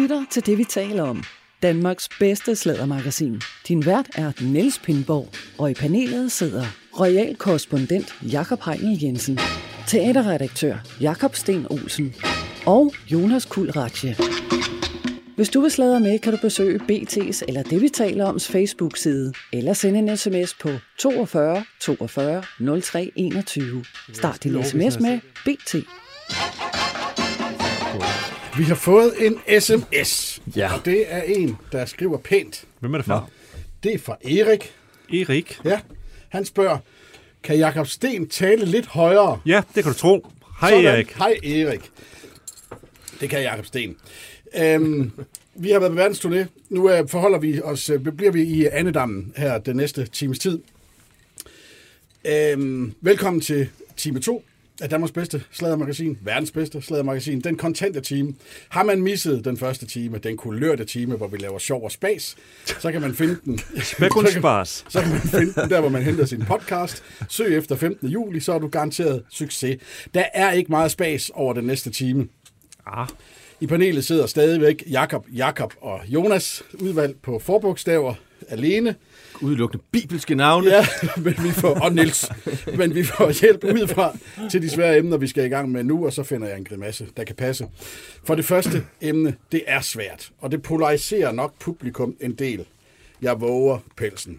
lytter til Det, vi taler om. Danmarks bedste sladdermagasin. Din vært er Niels Pindborg, og i panelet sidder royal korrespondent Jakob Heinel Jensen, teaterredaktør Jakob Sten Olsen og Jonas Kuhl Ratje. Hvis du vil sladre med, kan du besøge BT's eller Det, vi taler oms Facebook-side, eller sende en sms på 42 42 03 21. Start din sms med BT. Vi har fået en sms, og det er en, der skriver pænt. Hvem er det fra? Det er fra Erik. Erik? Ja, han spørger, kan Jakob Sten tale lidt højere? Ja, det kan du tro. Hej Erik. Hej Erik. Det kan Jakob Sten. Vi har været på verdensturné. Nu bliver vi i Annedammen her den næste times tid. Velkommen til time 2 af Danmarks bedste sladdermagasin, verdens bedste sladdermagasin, den kontante time. Har man misset den første time, den kulørte time, hvor vi laver sjov og spas, så kan man finde den. Spekulspars. Så kan man finde den der, hvor man henter sin podcast. Søg efter 15. juli, så er du garanteret succes. Der er ikke meget spas over den næste time. I panelet sidder stadigvæk Jakob og Jonas, udvalgt på forbogstaver alene. Udelukkende bibelske navne. Ja, og Niels. Men vi får hjælp udefra til de svære emner, vi skal i gang med nu, og så finder jeg en grimasse, der kan passe. For det første emne, det er svært, og det polariserer nok publikum en del. Jeg våger pelsen.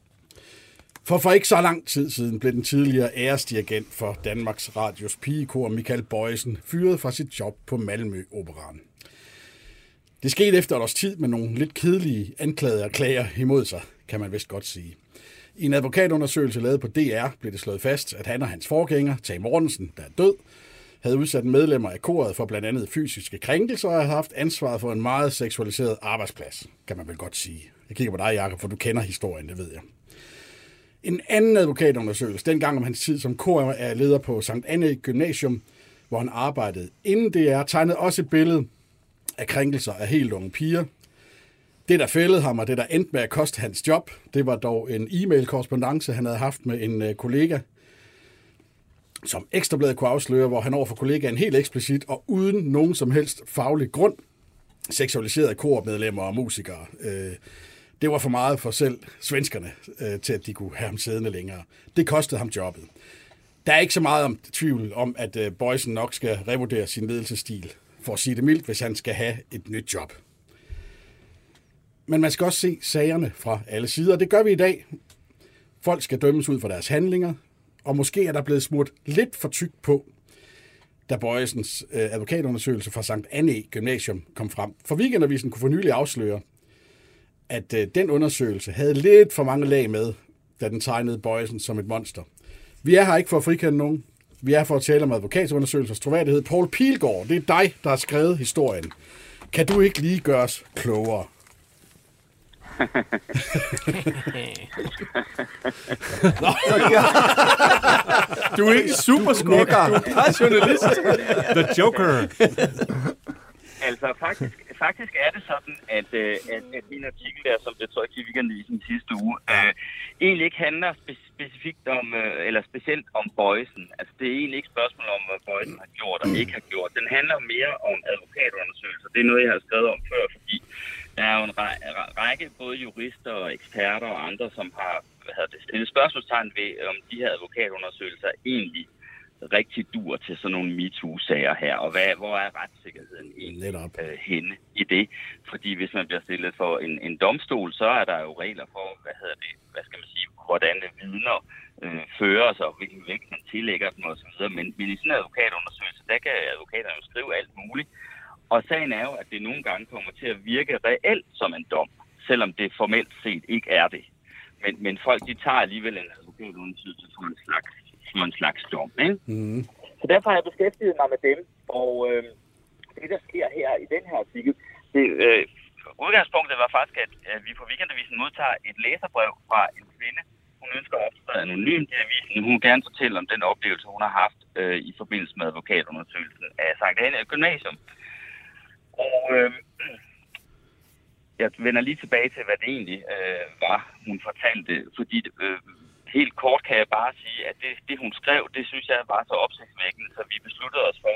For ikke så lang tid siden blev den tidligere æresdirigent for Danmarks Radios pigekor Michael Bojesen fyret fra sit job på Malmø Operaen. Det skete efter et års tid med nogle lidt kedelige klager imod sig, kan man vist godt sige. I en advokatundersøgelse lavet på DR blev det slået fast, at han og hans forgænger, Tage Mortensen, der er død, havde udsat medlemmer af koret for blandt andet fysiske krænkelser og havde haft ansvaret for en meget seksualiseret arbejdsplads, kan man vel godt sige. Jeg kigger på dig, Jakob, for du kender historien, det ved jeg. En anden advokatundersøgelse, dengang om hans tid som leder på Sankt Anne Gymnasium, hvor han arbejdede inden DR, tegnede også et billede af krænkelser af helt unge piger. Det, der fældede ham, og det, der endte med at koste hans job, det var dog en e-mail-korrespondance, han havde haft med en kollega, som Ekstrabladet kunne afsløre, hvor han overfor kollegaen helt eksplicit og uden nogen som helst faglig grund seksualiserede kormedlemmer og musikere. Det var for meget for selv svenskerne, til at de kunne have ham siddende længere. Det kostede ham jobbet. Der er ikke så meget tvivl om, at Bojesen nok skal revurdere sin ledelsesstil, for at sige det mildt, hvis han skal have et nyt job. Men man skal også se sagerne fra alle sider, og det gør vi i dag. Folk skal dømmes ud for deres handlinger, og måske er der blevet smurt lidt for tykt på, da Bojsens advokatundersøgelse fra Sankt Anne Gymnasium kom frem. For Weekendavisen kunne for nylig afsløre, at den undersøgelse havde lidt for mange lag med, da den tegnede Bojsen som et monster. Vi er her ikke for at frikende nogen. Vi er for at tale om advokatundersøgelsers troværdighed. Poul Pilgaard, det er dig, der har skrevet historien. Kan du ikke lige gøre os klogere? Du er ikke superskurk, du er bare journalist. The Joker. Altså, faktisk er det sådan, at min artikel der, som blev trykt i Weekendavisen sidste uge, egentlig ikke handler specifikt om, eller specielt om Bojsen. Altså, det er egentlig ikke spørgsmål om, hvad Bojsen har gjort og ikke har gjort. Den handler mere om advokatundersøgelser. Det er noget, jeg har skrevet om før, fordi der er jo en række både jurister og eksperter og andre, som har stillet spørgsmålstegn ved, om de her advokatundersøgelser egentlig rigtig dur til sådan nogle MeToo-sager her, og hvor er retssikkerheden egentlig henne i det? Fordi hvis man bliver stillet for en domstol, så er der jo regler for, hvordan vidner fører sig, og hvilken vægt man tillægger dem osv. Men i sådan en advokatundersøgelse, der kan advokaterne jo skrive alt muligt. Og sagen er jo, at det nogle gange kommer til at virke reelt som en dom, selvom det formelt set ikke er det. Men folk, de tager alligevel en advokatundersøgelse som en slags dom, ikke? Mm. Så derfor har jeg beskæftiget mig med dem, og det, der sker her i den her artikel, udgangspunktet var faktisk, at vi på Weekendavisen modtager et læserbrev fra en kvinde. Hun ønsker at optræde anonymt i avisen. Hun vil gerne fortælle om den oplevelse, hun har haft i forbindelse med advokatundersøgelsen af Sankt Anne Gymnasium. Og jeg vender lige tilbage til, hvad det egentlig var, hun fortalte, fordi helt kort kan jeg bare sige, at det hun skrev, det synes jeg var så opsigtsvækkende, så vi besluttede os for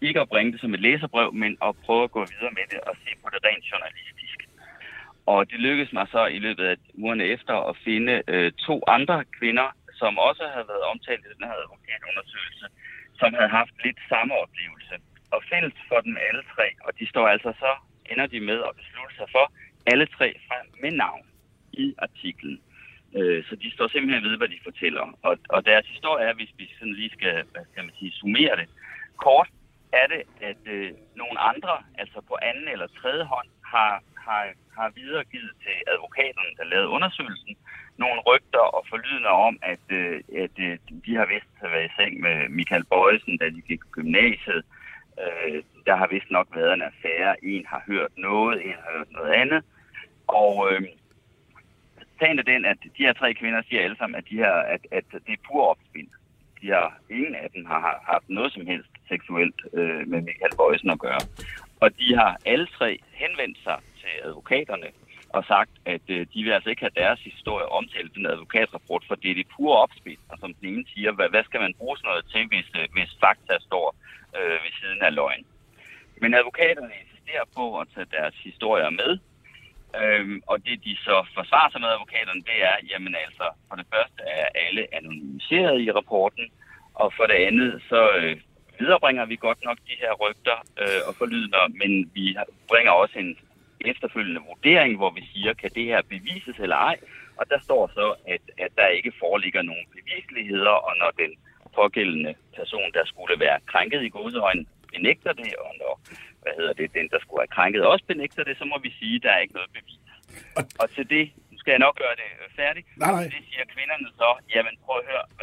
ikke at bringe det som et læserbrev, men at prøve at gå videre med det og se på det rent journalistisk. Og det lykkedes mig så i løbet af ugerne efter at finde 2 andre kvinder, som også havde været omtalt i den her advokatundersøgelse, som havde haft lidt samme oplevelse. Og fælles for dem alle 3, og de står altså så, ender de med at beslutte sig for alle 3 frem med navn i artiklen. Så de står simpelthen ved, hvad de fortæller. Og deres historie er, hvis vi sådan lige skal, summere det kort, er det, at nogle andre, altså på anden eller tredje hånd, har videregivet til advokaterne, der lavede undersøgelsen, nogle rygter og forlydender om, at de har vist at være i seng med Michael Bojesen, da de gik på gymnasiet. Der har vist nok været en affære. En har hørt noget, en har hørt noget andet. Og sagen er den, at de her 3 kvinder siger alle sammen, at det er pur opspind. Ingen af dem har haft noget som helst seksuelt med Michael Bojesen at gøre. Og de har alle 3 henvendt sig til advokaterne og sagt, at de vil altså ikke have deres historie omtalt i den advokatrapport, for det er det pure opspind. Og som den ene siger, hvad skal man bruge sådan noget til, hvis fakta står ved siden af løgn? Men advokaterne insisterer på at tage deres historier med, og det de så forsvarer sig med advokaterne, det er, jamen altså, for det første er alle anonymiseret i rapporten, og for det andet, så viderebringer vi godt nok de her rygter og forlydender, men vi bringer også en efterfølgende vurdering, hvor vi siger, kan det her bevises eller ej, og der står så, at der ikke foreligger nogen bevisligheder, og når den pågældende person, der skulle være krænket i gåseøjne, benægter det, og når den, der skulle have krænket, også benægter det, så må vi sige, at der er ikke noget bevis. Og til det, nu skal jeg nok gøre det færdigt, nej. Det siger kvinderne så, jamen prøv at høre,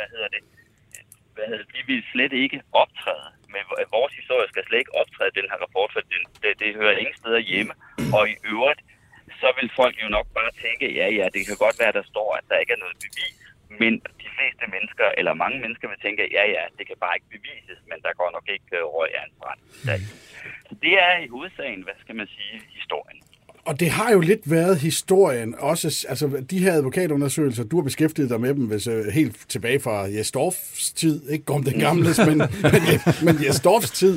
vi vil slet ikke optræde, med vores historie skal slet ikke optræde den her rapport, for det hører ingen steder hjemme, og i øvrigt, så vil folk jo nok bare tænke, ja, det kan godt være, der står, at der ikke er noget bevis, men de fleste mennesker, eller mange mennesker vil tænke, ja, det kan bare ikke bevises, men der går nok ikke røg af en brand. Så det er i hovedsagen, hvad skal man sige, historien. Og det har jo lidt været historien også, altså de her advokatundersøgelser, du har beskæftiget dig med dem, hvis helt tilbage fra Jes Dorfs tid, ikke om den gamle, men Jes Dorfs tid.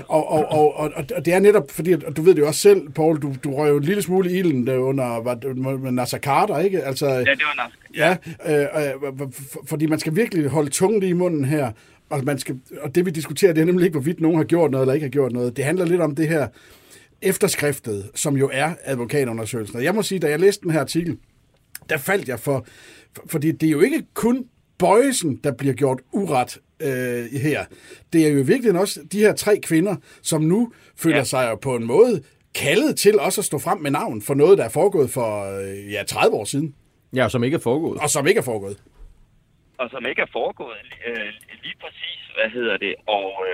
Og det er netop, fordi, og du ved det jo også selv, Poul, du røg jo en lille smule i ilden under Nasser Carter, ikke? Altså, ja, det var Nasser. Fordi man skal virkelig holde tungen lige i munden her, og det vi diskuterer, det er nemlig ikke, hvorvidt nogen har gjort noget eller ikke har gjort noget. Det handler lidt om det her efterskriftet, som jo er advokatundersøgelsen. Og jeg må sige, da jeg læste den her artikel, der faldt jeg fordi det er jo ikke kun Bojesen, der bliver gjort uret her. Det er jo virkelig også de her 3 kvinder, som nu føler sig jo på en måde kaldet til også at stå frem med navn for noget, der er foregået for 30 år siden. Ja, som ikke er foregået. Og som ikke er foregået. Og som ikke er foregået, lige præcis, og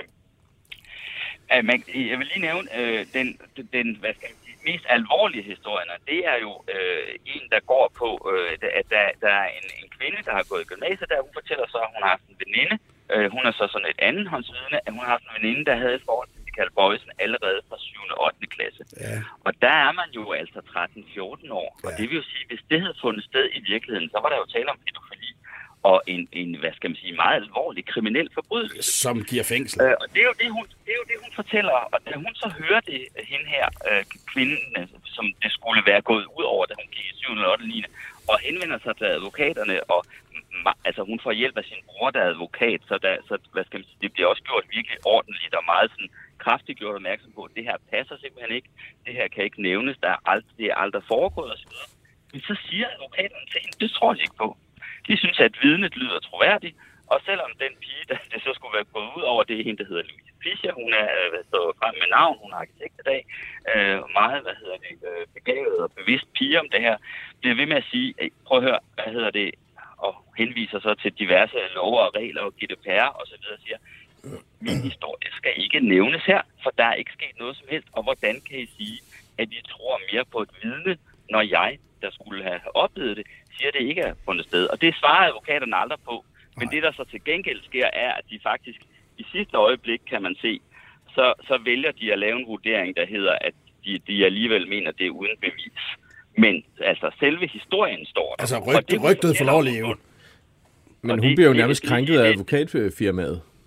jeg vil lige nævne den hvad skal jeg sige, mest alvorlige historien, det er jo en, der går på, at der er en kvinde, der har gået i gymnasiet, der hun fortæller så, at hun har haft en veninde. Hun er så sådan et andenhåndsvidne, at hun har haft en veninde, der havde et forhold til Michael Bojesen allerede fra 7. og 8. klasse. Ja. Og der er man jo altså 13-14 år. Og det vil jo sige, hvis det havde fundet sted i virkeligheden, så var der jo tale om pædofili og en hvad skal man sige, meget alvorlig kriminel forbrydelse. Som giver fængsel. Og det er jo det, hun fortæller. Og da hun så hører det, hende her, kvinden, som det skulle være gået ud over, da hun gik i 7. og 8. linje, og henvender sig til advokaterne, og altså hun får hjælp af sin bror, der er advokat, så hvad skal man sige, det bliver også gjort virkelig ordentligt og meget sådan kraftigt gjort opmærksom på, at det her passer simpelthen ikke. Det her kan ikke nævnes, det er aldrig foregået osv. Men så siger advokaterne til hende, det tror de ikke på. De synes, at vidnet lyder troværdigt, og selvom den pige, der det så skulle være gået ud over, det er hende, der hedder Louise Fischer, hun er stået frem med navn, hun har arkitekt i dag, meget, begavet og bevidst pige om det her, bliver ved med at sige, prøv at høre, og henviser så til diverse love og regler og GDPR og så videre, siger, min historie skal ikke nævnes her, for der er ikke sket noget som helst, og hvordan kan I sige, at I tror mere på et vidne, når jeg, der skulle have oplevet det, siger, at det ikke er fundet sted. Og det svarer advokaterne aldrig på. Men det, der så til gengæld sker, er, at de faktisk i sidste øjeblik, kan man se, så vælger de at lave en vurdering, der hedder, at de alligevel mener, det er uden bevis. Men altså, selve historien står der. Altså, rygtet får lov at leve. Men hun bliver jo nærmest krænket af advokatfirmaet.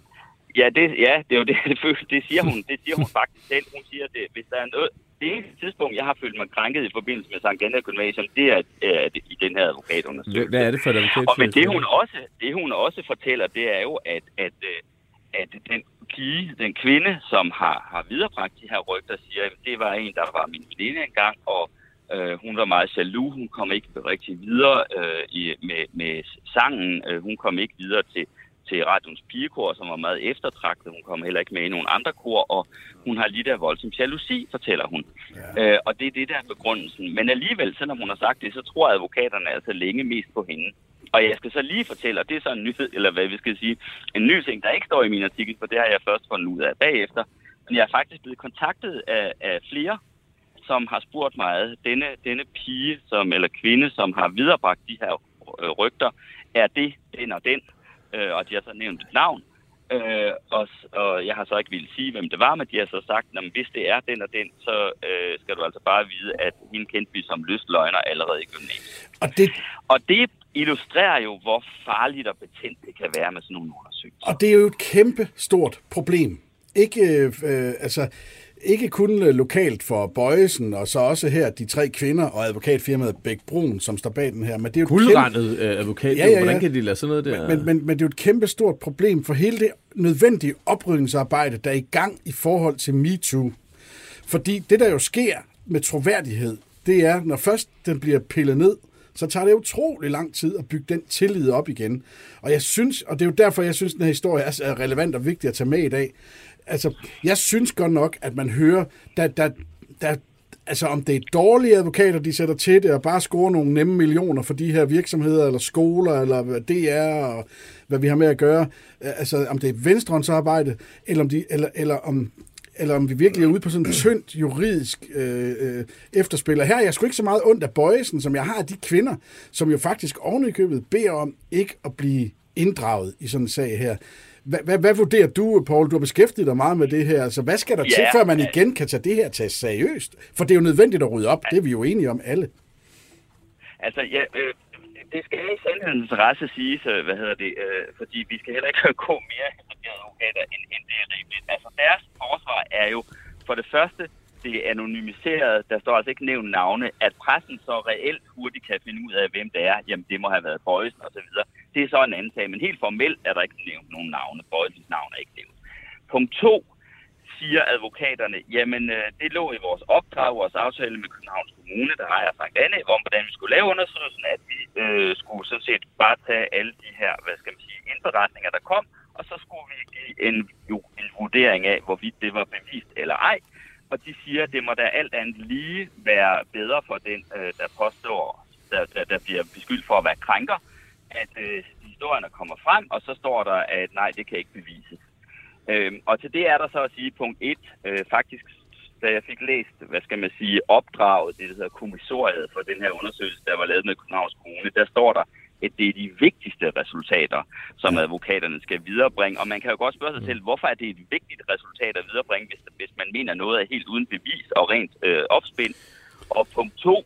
det er jo det. Det siger hun faktisk selv. Hun siger, at hvis der er noget... Det eneste tidspunkt, jeg har følt mig krænket i forbindelse med Sankt Annæ Gymnasium, det er i den her advokatundersøgelse. Hvad er det for et advokat? Men det hun også fortæller, det er jo, at den pige, den kvinde, som har viderebragt de her rygter, siger, at det var en, der var min veninde engang, og hun var meget jaloux. Hun kom ikke rigtig videre med sangen. Hun kom ikke videre til Radions Pigekor, som var meget eftertragtet. Hun kom heller ikke med i nogle andre kor, og hun har lidt af voldsom jalousi, fortæller hun. Ja. Og det er det, der er begrundelsen. Men alligevel, selvom hun har sagt det, så tror advokaterne altså længe mest på hende. Og jeg skal så lige fortælle, og det er så en nyhed, eller hvad vi skal sige, en ny ting, der ikke står i min artikel, for det har jeg først fundet ud af bagefter. Men jeg er faktisk blevet kontaktet af flere, som har spurgt mig, denne pige, eller kvinde, som har viderebragt de her rygter, er det den og den? Og de har så nævnt et navn, og jeg har så ikke ville sige, hvem det var, men de har så sagt, at hvis det er den og den, så skal du altså bare vide, at hende kendte vi som lystløgner allerede i gymnasiet. Og det illustrerer jo, hvor farligt og betændt det kan være med sådan nogle undersøgelser. Og det er jo et kæmpe stort problem. Ikke kun lokalt for Bojesen, og så også her de 3 kvinder og advokatfirmaet Bech-Bruun, som står bag den her. Men det er jo guldrendet advokat, ja. Hvordan kan de lade sådan noget der? Men det er jo et kæmpe stort problem for hele det nødvendige oprydningsarbejde, der er i gang i forhold til MeToo. Fordi det, der jo sker med troværdighed, det er, når først den bliver pillet ned, så tager det utrolig lang tid at bygge den tillid op igen. Og jeg synes, og det er jo derfor, jeg synes, den her historie er relevant og vigtig at tage med i dag. Altså, jeg synes godt nok, at man hører, altså om det er dårlige advokater, de sætter til det, og bare scorer nogle nemme millioner for de her virksomheder, eller skoler, eller DR, og hvad vi har med at gøre. Altså, om det er venstrehåndsarbejde, eller om vi virkelig er ude på sådan en tyndt juridisk efterspil. Og her er jeg sgu ikke så meget ondt af Bojesen, som jeg har af de kvinder, som jo faktisk ovenikøbet beder om ikke at blive inddraget i sådan en sag her. Hvad vurderer du, Poul? Du har beskæftiget dig meget med det her. Altså, hvad skal der til, før man igen kan tage det her tages seriøst? For det er jo nødvendigt at rydde op. Det er vi jo enige om alle. Altså, det skal i sandhedens interesse siges, fordi vi skal heller ikke gå mere efter de advokater, end det er rimeligt. Altså, deres forsvar er jo for det første, det er anonymiseret, der står altså ikke nævnt navne, at pressen så reelt hurtigt kan finde ud af, hvem det er. Jamen, det må have været Bojesen og så videre. Det er så en anden sag, men helt formelt er der ikke nævnt nogen navne. Bojsens navn er ikke nævnt. Punkt 2, siger advokaterne, jamen det lå i vores opdrag, vores aftale med Københavns Kommune, der har jeg sagt andet om, hvordan vi skulle lave undersøgelsen, at vi skulle sådan set bare tage alle de her, indberetninger, der kom, og så skulle vi give en vurdering af, hvorvidt det var bevist eller ej. Og de siger, at det må da alt andet lige være bedre for den, der påstår, der bliver beskyldt for at være krænker, at historierne kommer frem, og så står der, at nej, det kan ikke bevises. Og til det er der så at sige, punkt 1, faktisk, da jeg fik læst, opdraget, det hedder kommissoriet for den her undersøgelse, der var lavet med Københavns Kommune, der står der, at det er de vigtigste resultater, som advokaterne skal viderebringe. Og man kan jo godt spørge sig selv, hvorfor er det et vigtigt resultat at viderebringe, hvis man mener noget er helt uden bevis og rent opspind. Og punkt 2,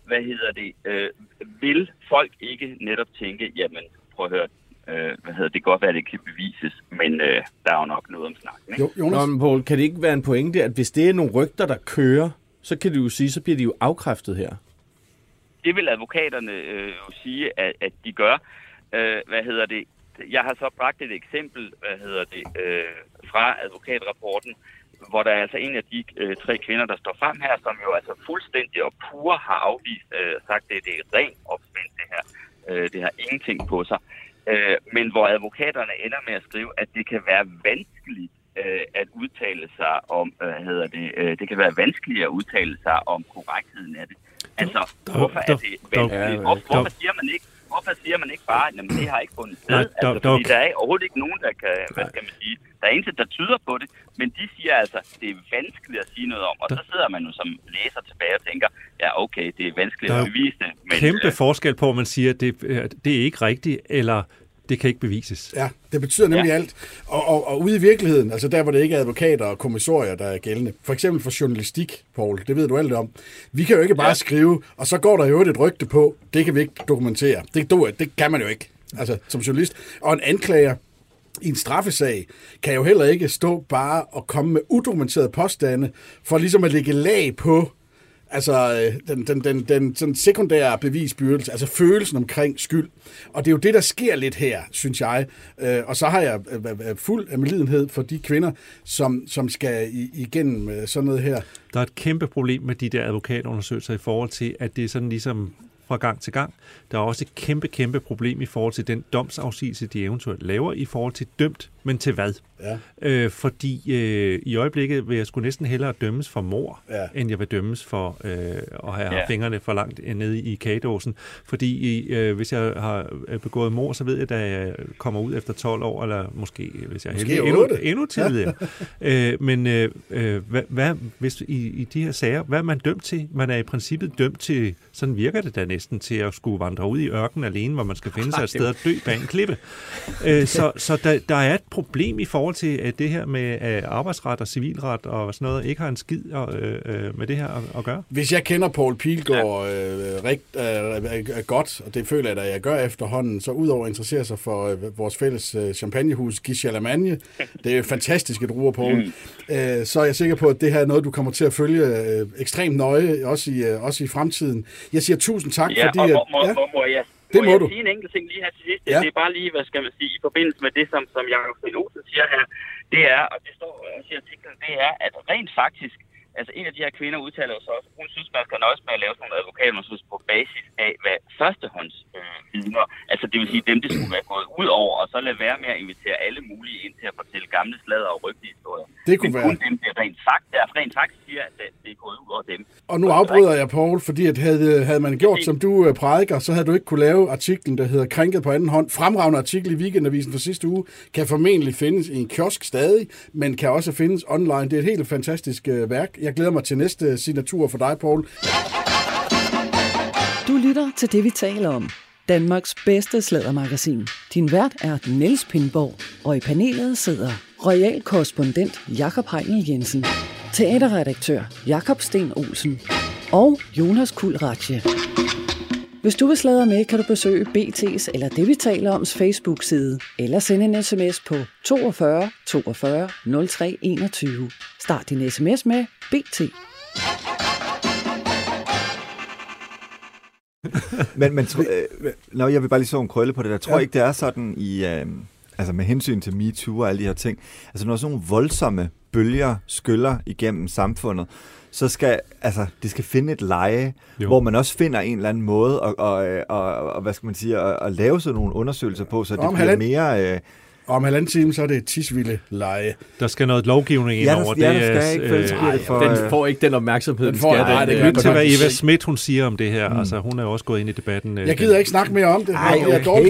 vil folk ikke netop tænke, jamen prøv at høre, det kan godt være, at det kan bevises, men der er jo nok noget om snakken. Ikke? Nå, men Poul, kan det ikke være en pointe, at hvis det er nogle rygter, der kører, så kan du jo sige, så bliver de jo afkræftet her. Det vil advokaterne jo sige, at de gør. Jeg har så bragt et eksempel, fra advokatrapporten, hvor der er altså en af de 3 kvinder, der står frem her, som jo altså fuldstændig og pure har afvist, sagt, at det er rent opspind, det her. Det har ingenting på sig. Men hvor advokaterne ender med at skrive, at det kan være vanskeligt at udtale sig om, det kan være vanskeligt at udtale sig om korrektheden af det. Altså, hvorfor er det vanskeligt? Hvorfor siger man ikke bare, at det har ikke fundet sted? Fordi der er overhovedet ikke nogen, der kan, der er intet, der tyder på det, men de siger altså, at det er vanskeligt at sige noget om, og så sidder man jo som læser tilbage og tænker, ja okay, det er vanskeligt at bevise det. Men kæmpe forskel på, at man siger, at det er ikke rigtigt, eller det kan ikke bevises. Ja, det betyder nemlig alt. Og ude i virkeligheden, altså der, hvor det ikke er advokater og kommissorier, der er gældende. For eksempel for journalistik, Poul, det ved du alt om. Vi kan jo ikke bare skrive, og så går der jo et rygte på, det kan vi ikke dokumentere. Det kan man jo ikke, altså som journalist. Og en anklager i en straffesag, kan jo heller ikke stå bare og komme med udokumenterede påstande, for ligesom at lægge lag på den sådan sekundære bevisbyrde, altså følelsen omkring skyld. Og det er jo det, der sker lidt her, synes jeg. Og så har jeg fuld af medlidenhed for de kvinder, som skal igennem sådan noget her. Der er et kæmpe problem med de der advokatundersøgelser i forhold til, at det er sådan ligesom fra gang til gang. Der er også et kæmpe problem i forhold til den domsafsigelse, de eventuelt laver i forhold til dømt, men til hvad? Ja. Fordi i øjeblikket vil jeg sgu næsten hellere dømmes for mord, end jeg vil dømmes for at have fingrene for langt nede i kagedåsen. Fordi hvis jeg har begået mord, så ved jeg, at jeg kommer ud efter 12 år, eller måske, hvis jeg er heldig, endnu tidligere. Men hvad, hvis i de her sager, hvad er man dømt til? Man er i princippet dømt til, sådan virker det da næsten, til at skulle vandre ud i ørkenen alene, hvor man skal finde sig et sted at dø bag en klippe. Så der er et problem i forhold til at det her med arbejdsret og civilret og sådan noget, ikke har en skid med det her at gøre. Hvis jeg kender Poul Pilgaard godt, og det føler jeg, at jeg gør efterhånden, så udover at interessere sig for vores fælles champagnehus, Guiche Lamagne, det er jo fantastisk et ruer, Poul, så er jeg sikker på, at det her er noget, du kommer til at følge ekstremt nøje, også i fremtiden. Jeg siger tusind tak, fordi... Det må du. Sige en enkelt ting lige her til sidst. Ja. Det er bare lige, hvad skal man sige, i forbindelse med det, som Jakob Sten Olsen siger her, det er, og det står også i artiklen, det er, at rent faktisk, altså en af de her kvinder udtaler sig også, hun synes, man skal nøjes med at lave sådan nogle advokatundersøgelser på basis af, hvad førstehånds vidner, altså det vil sige dem, det skulle være gået ud over, og så lade være med at invitere alle mulige ind til at fortælle gamle sladder og rygtehistorier. Det kunne være. Kun dem, det rent faktisk siger, at det er gået ud over dem. Og nu afbryder jeg, Poul, fordi at havde man gjort, som du prædiker, så havde du ikke kunne lave artiklen, der hedder Krænket på anden hånd. Fremragende artikel i Weekendavisen for sidste uge, kan formentlig findes i en kiosk stadig, men kan også findes online. Det er et helt fantastisk værk. Jeg glæder mig til næste signatur for dig, Poul. Du lytter til det, vi taler om. Danmarks bedste sladdermagasin. Din vært er Niels Pindborg, og i panelet sidder royal korrespondent Jakob Heinel Jensen, teaterredaktør Jakob Sten Olsen og Jonas Kuhl Ratje. Hvis du vil sladre med, kan du besøge BT's eller det, vi taler oms Facebook-side, eller sende en sms på 42 42 03 21. Start din sms med BT. men jeg vil bare lige så en krølle på det der. Jeg tror ikke, det er sådan i, altså med hensyn til MeToo og alle de her ting. Altså når sådan nogle voldsomme bølger skyller igennem samfundet, så skal, altså, det skal finde et leje, hvor man også finder en eller anden måde og hvad skal man sige, at lave sådan nogle undersøgelser på, så det bliver mere... Om halvanden time, så er det et tisvilde leje. Der skal noget lovgivning ind over det. Den får ikke den opmærksomhed, den skal. Lyt til, hvad Eva Schmidt hun siger om det her. Altså, hun er også gået ind i debatten. Jeg gider ikke snakke mere om det. Jeg er dårlig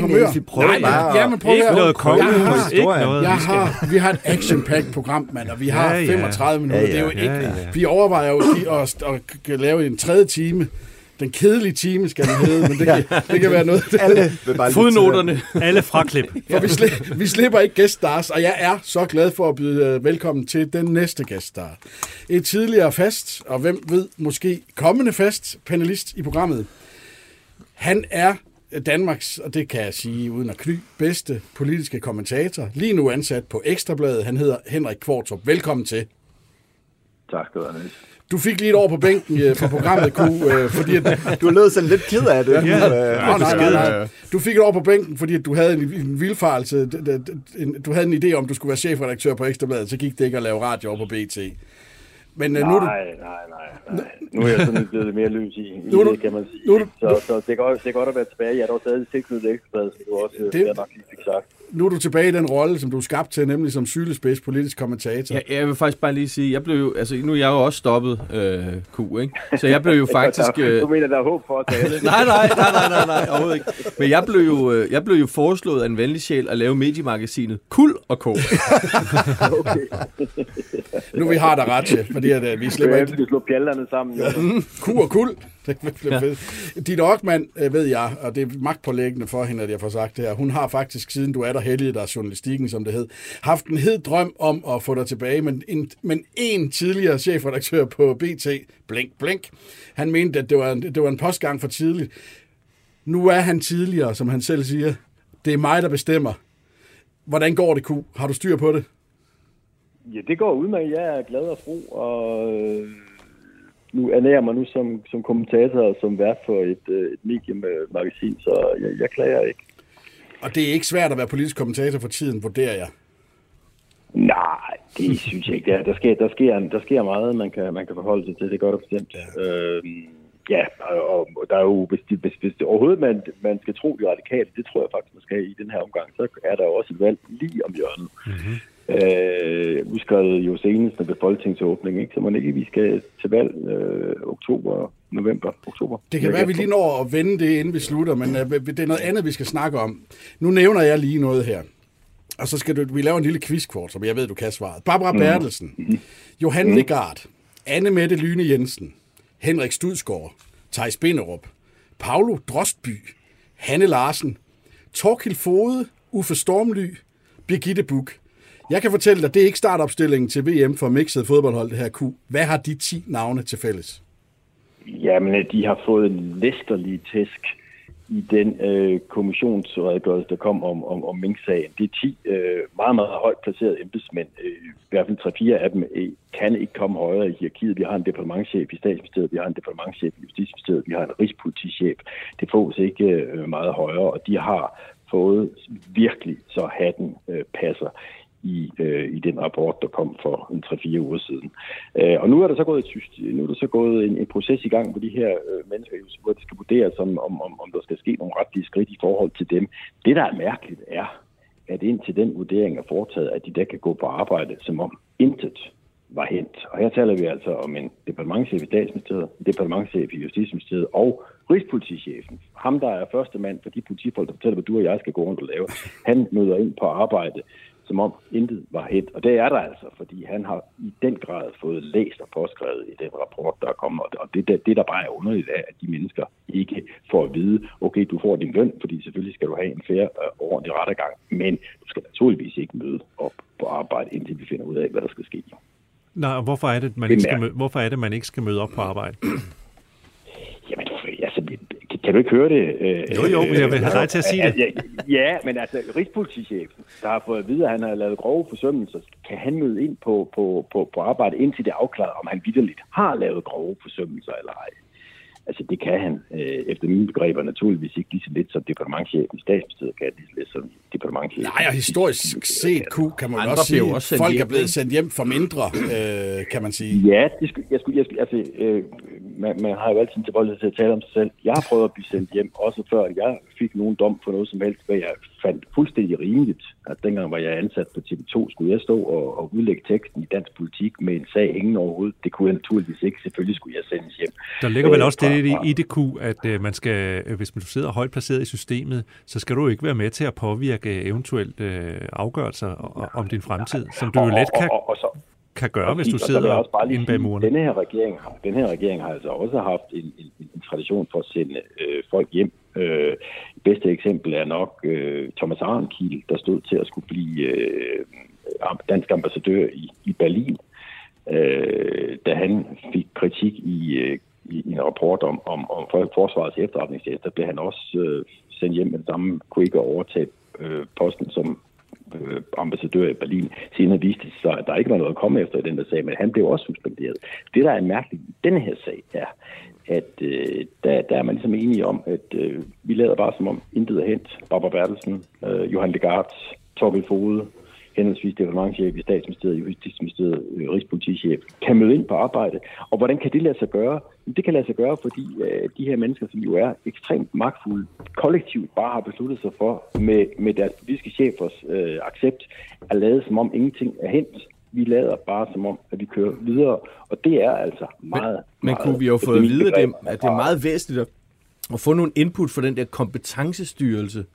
humør. Vi har et action-packed-program, mand, og vi har 35 minutter. Det er jo ikke... Vi overvejer jo at lave en tredje time. Den kedelige time skal det hedde, men det kan være noget. Fodnoterne. Alle fraklip. For vi slipper ikke gæststars, og jeg er så glad for at byde velkommen til den næste gæststar. Et tidligere fast, og hvem ved, måske kommende fast panelist i programmet. Han er Danmarks, og det kan jeg sige uden at kny, bedste politiske kommentator. Lige nu ansat på Ekstrabladet. Han hedder Henrik Qvortrup. Velkommen til. Tak skal du have, Niels. Du fik lige et år på bænken fra programmet, fordi at... Du lød sådan lidt ked af det. Nej. Du fik et år på bænken, fordi at du havde en vildfarelse. Du havde en idé om, du skulle være chefredaktør på Ekstrabladet, så gik det ikke at lave radio over på BT. Men nej. Nu er jeg sådan blevet lidt mere løs i det, kan man sige. Så det er godt at være tilbage. Jeg er dog stadig tilknyttet Ekstrabladet, så du også nok lige fik sagt. Nu er du tilbage i den rolle, som du er skabt til, nemlig som sylespids politisk kommentator. Ja, jeg vil faktisk bare lige sige, jeg blev jo, altså nu er jeg jo også stoppet Q, ikke? Så jeg blev jo faktisk... Du mener, der er håb for at tale? nej, overhovedet ikke. Men jeg blev jo foreslået af en venlig sjæl at lave mediemagasinet Kuld og K. Okay. Nu vi har der ret, fordi at vi slipper ikke... Du slår pjallerne sammen. Ku og kuld. Ditte Okman, ved jeg, og det er magtpålæggende for hende, at jeg får sagt det her. Hun har faktisk, siden du er der heldig, der er journalistikken, som det hed, haft en hed drøm om at få dig tilbage, men en tidligere chefredaktør på BT, blink, han mente, at det var en postgang for tidligt. Nu er han tidligere, som han selv siger. Det er mig, der bestemmer. Hvordan går det, Q? Har du styr på det? Ja, det går ud med, at jeg er glad og fro, og nu ernærer mig nu som kommentator og som vært for et mediemagasin, så jeg klager ikke. Og det er ikke svært at være politisk kommentator for tiden, vurderer jeg? Nej, det synes jeg ikke. Der sker meget, man kan forholde sig til. Det gør der bestemt. Ja, og der er jo, hvis det overhovedet man skal tro de radikale, det tror jeg faktisk, man skal i den her omgang, så er der også et valg lige om hjørnet. Mm-hmm. Udskrevet jo senest ved folketingsåbning, ikke? Så man ikke, vi skal til valg oktober. Det kan være, at vi lige når at vende det, inden vi slutter, men det er noget andet, vi skal snakke om. Nu nævner jeg lige noget her. Og så skal vi lave en lille quizkort, som jeg ved, du kan svaret. Barbara Bertelsen, Johan Legarth, Anne Mette Lyne Jensen, Henrik Studsgaard, Theis Binderup, Paulo Drostby, Hanne Larsen, Torkild Fode, Uffe Stormly, Birgitte Buch. Jeg kan fortælle dig, det er ikke startopstillingen til VM for mixet fodboldhold, det her Q. Hvad har de 10 navne til fælles? Jamen, de har fået en læsterlig tæsk i den kommissionsredegørelse, der kom om Mink-sagen. Det er 10 meget, meget højt placerede embedsmænd. I hvert fald 3-4 af dem kan ikke komme højere i hierarkiet. Vi har en departementschef i Statsministeriet, vi har en departementschef i Justitsministeriet, vi har en rigspolitichef. Det fås ikke meget højere, og de har fået virkelig, så hatten passer i den rapport, der kom for 3-4 uger siden. Og nu er der så gået en proces i gang, hvor de her mennesker, hvor det skal vurderes, om der skal ske nogle retlige skridt i forhold til dem. Det, der er mærkeligt, er, at indtil den vurdering er foretaget, at de der kan gå på arbejde, som om intet var hent. Og her taler vi altså om en departementschef i Statsministeriet, en departementschef i Justitsministeriet og rigspolitichefen. Ham, der er første mand for de politifolk, der fortæller, hvad du og jeg skal gå rundt og lave. Han møder ind på arbejde, som om intet var hent. Og det er der altså, fordi han har i den grad fået læst og påskrevet i den rapport, der er kommet. Og det der bare er underligt af, at de mennesker ikke får at vide, okay, du får din løn, fordi selvfølgelig skal du have en fair og ordentlig rettergang, men du skal naturligvis ikke møde op på arbejde, indtil vi finder ud af, hvad der skal ske. Nej, og hvorfor er det, man ikke skal møde op på arbejde? Jamen, altså, kan du ikke høre det? Jo, men jeg vil have dig til at sige det. Ja, men altså, rigspolitichefen, der har fået at vide, at han har lavet grove forsømmelser, kan han møde ind på arbejde, indtil det er afklaret, om han vitterligt har lavet grove forsømmelser eller ej. Altså, det kan han, efter mine begreber, naturligvis ikke lige så lidt som departementchefen i Statsministeriet kan, lige så lidt som departementchefen. Nej, og historisk set, kan man også sige, at folk er blevet sendt hjem for mindre, kan man sige. Ja, man har jo altid tilbøjelighed til at tale om sig selv. Jeg har prøvet at blive sendt hjem, også før jeg fik nogen dom for noget som helst, hvad jeg fandt fuldstændig rimeligt. At dengang var jeg ansat på TV2, skulle jeg stå og udlægge teksten i dansk politik med en sag ingen overhovedet. Det kunne jeg naturligvis ikke. Selvfølgelig skulle jeg sendes hjem. Der ligger vel også det i det at man skal, hvis man sidder højt placeret i systemet, så skal du ikke være med til at påvirke eventuelt afgørelser om din fremtid, som du jo let kan gøre, hvis du sidder inde bag muren. Den her regering har altså også haft en tradition for at sende folk hjem. Bedste eksempel er nok Thomas Arnkiel, der stod til at skulle blive dansk ambassadør i Berlin, da han fik kritik i en rapport om Forsvarets efterretningstjeneste, der blev han også sendt hjem med det samme, kunne ikke overtage posten som ambassadør i Berlin. Senere viste det sig, at der ikke var noget at komme efter i den der sag, men han blev også suspenderet. Det, der er mærkeligt i denne her sag, er, at der er man ligesom enige om, at vi lader bare som om intet er hent. Barbara Bertelsen, Johan Legarth, Torkild Fode, henholdsvis departementschef i Statsministeriet, Justitsministeriet, rigspolitichef, kan møde ind på arbejde. Og hvordan kan det lade sig gøre? Det kan lade sig gøre, fordi de her mennesker, som jo er ekstremt magtfulde, kollektivt bare har besluttet sig for, med deres politiske chefers accept, at lade som om ingenting er hent. Vi lader bare som om, at vi kører videre. Og det er altså meget... Men kunne vi jo få at vide, at det er meget væsentligt at få nogle input for den der kompetencestyrelse?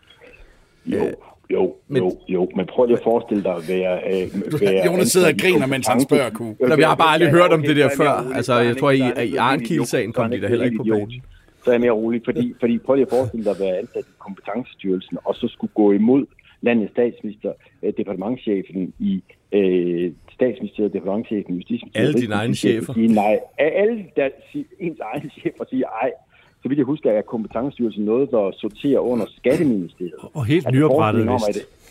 Jo, men prøv lige at forestille dig at være Jonas sidder og griner, mens han spørger, Q. Jeg har bare aldrig hørt om det der før. Altså, jeg tror, i Arnkiel-sagen kom de der heller ikke på banen. Så er jeg mere rolig, fordi prøv lige at forestille dig at være ansat i kompetencestyrelsen, og så skulle gå imod landets statsminister, departementschefen i Statsministeriet, departementschefen i Justitsministeriet. Alle dine egne chefer. Nej, alle ens egne chefer siger ej. Så vidt jeg husker, er kompetencestyrelsen noget, der sorterer under Skatteministeriet. Og helt nyoprettet,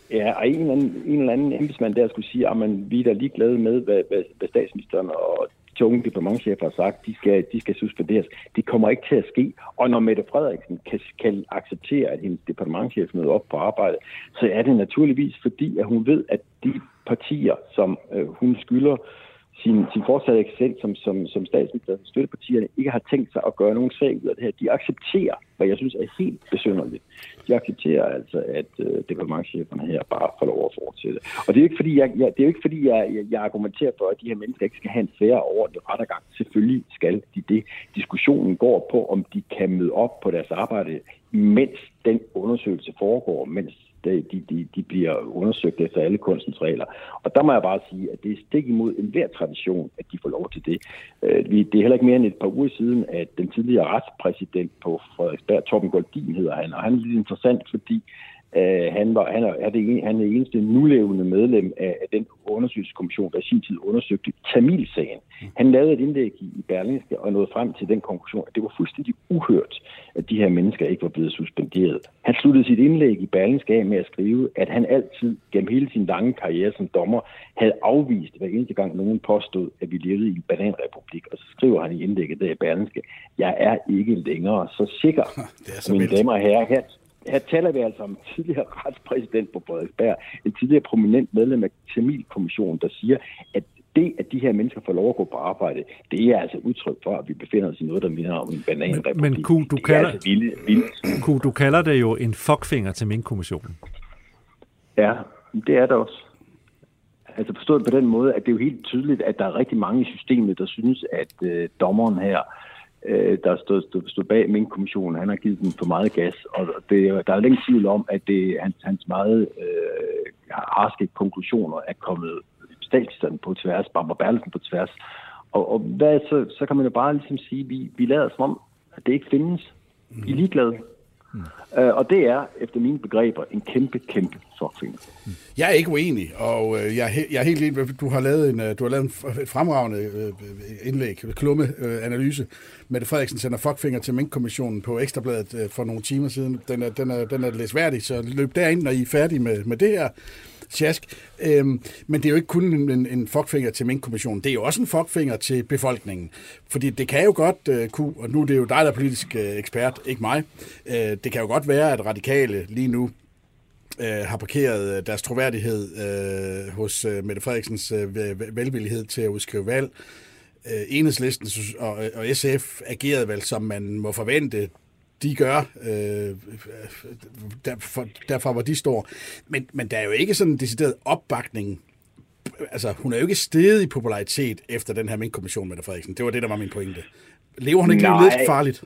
Ja, og en eller anden embedsmand der skulle sige, at vi er da ligeglade med, hvad statsministeren og tunge departementschefer har sagt, de skal suspenderes. Det kommer ikke til at ske. Og når Mette Frederiksen kan acceptere, at hendes departementschef møder op på arbejde, så er det naturligvis fordi, at hun ved, at de partier, som hun skylder sin fortsatte eksistens som statsminister, støttepartierne ikke har tænkt sig at gøre nogen sag ud af det her. De accepterer, hvad jeg synes er helt besynderligt. De accepterer altså, at departementscheferne her bare får lov at fortsætte. Og det er jo ikke fordi, jeg argumenterer for, at de her mennesker ikke skal have en fair og ordentlig rettergang. Selvfølgelig skal de det. Diskussionen går på, om de kan møde op på deres arbejde, mens den undersøgelse foregår, mens de bliver undersøgt efter alle kunstens regler. Og der må jeg bare sige, at det er stik imod enhver tradition, at de får lov til det. Det er heller ikke mere end et par uger siden, at den tidligere retspræsident på Frederiksberg, Torben Goldin hedder han, og han er lidt interessant, fordi han er det eneste nulevende medlem af den undersøgelseskommission, der i sin tid undersøgte Tamilsagen. Han lavede et indlæg i Berlingske og nåede frem til den konklusion, at det var fuldstændig uhørt, at de her mennesker ikke var blevet suspenderet. Han sluttede sit indlæg i Berlingske af med at skrive, at han altid gennem hele sin lange karriere som dommer havde afvist hver eneste gang nogen påstod, at vi levede i en bananrepublik. Og så skriver han i indlægget der i Berlingske, jeg er ikke længere så sikker, mine damer og herrer. Her taler vi altså om tidligere retspræsident på Frederiksberg, en tidligere prominent medlem af Tamilkommissionen, der siger, at det, at de her mennesker får lov at gå på arbejde, det er altså udtryk for, at vi befinder os i noget, der minder om en bananrepublik. Men du kalder det jo en fuckfinger til Mink-kommissionen. Ja, det er det også. Altså forstået på den måde, at det er jo helt tydeligt, at der er rigtig mange i systemet, der synes, at dommeren her, der stod bag Mink-kommissionen, han har givet dem for meget gas, og der er ingen tvivl om, at det hans meget harske konklusioner er kommet statsministeren på tværs, Barbara Bertelsen på tværs. Og hvad, så kan man jo bare ligesom sige, vi lader som om, at det ikke findes. Vi er ligeglade. Og det er, efter mine begreber, en kæmpe fuckfinger. Jeg er ikke uenig, og jeg er helt enig. Du har lavet en fremragende indlæg, klumme analyse. Mette Frederiksen sender fuckfinger til Mink-kommissionen på Ekstrabladet for nogle timer siden. Den er læsværdig, så løb derind, når I er færdige med det her sjask. Men det er jo ikke kun en fuckfinger til Mink-kommissionen, det er jo også en fuckfinger til befolkningen. Fordi det kan jo godt, og nu er det jo dig, der er politisk ekspert, ikke mig, det kan jo godt være, at radikale lige nu har parkeret deres troværdighed hos Mette Frederiksens velvillighed til at udskrive valg. Enhedslisten og SF agerede vel, som man må forvente, de gør, derfra hvor de står. Men der er jo ikke sådan en decideret opbakning. Altså, hun er jo ikke steget i popularitet efter den her Mink-kommission, Mette Frederiksen. Det var det, der var min pointe. Lever hun ikke lidt farligt?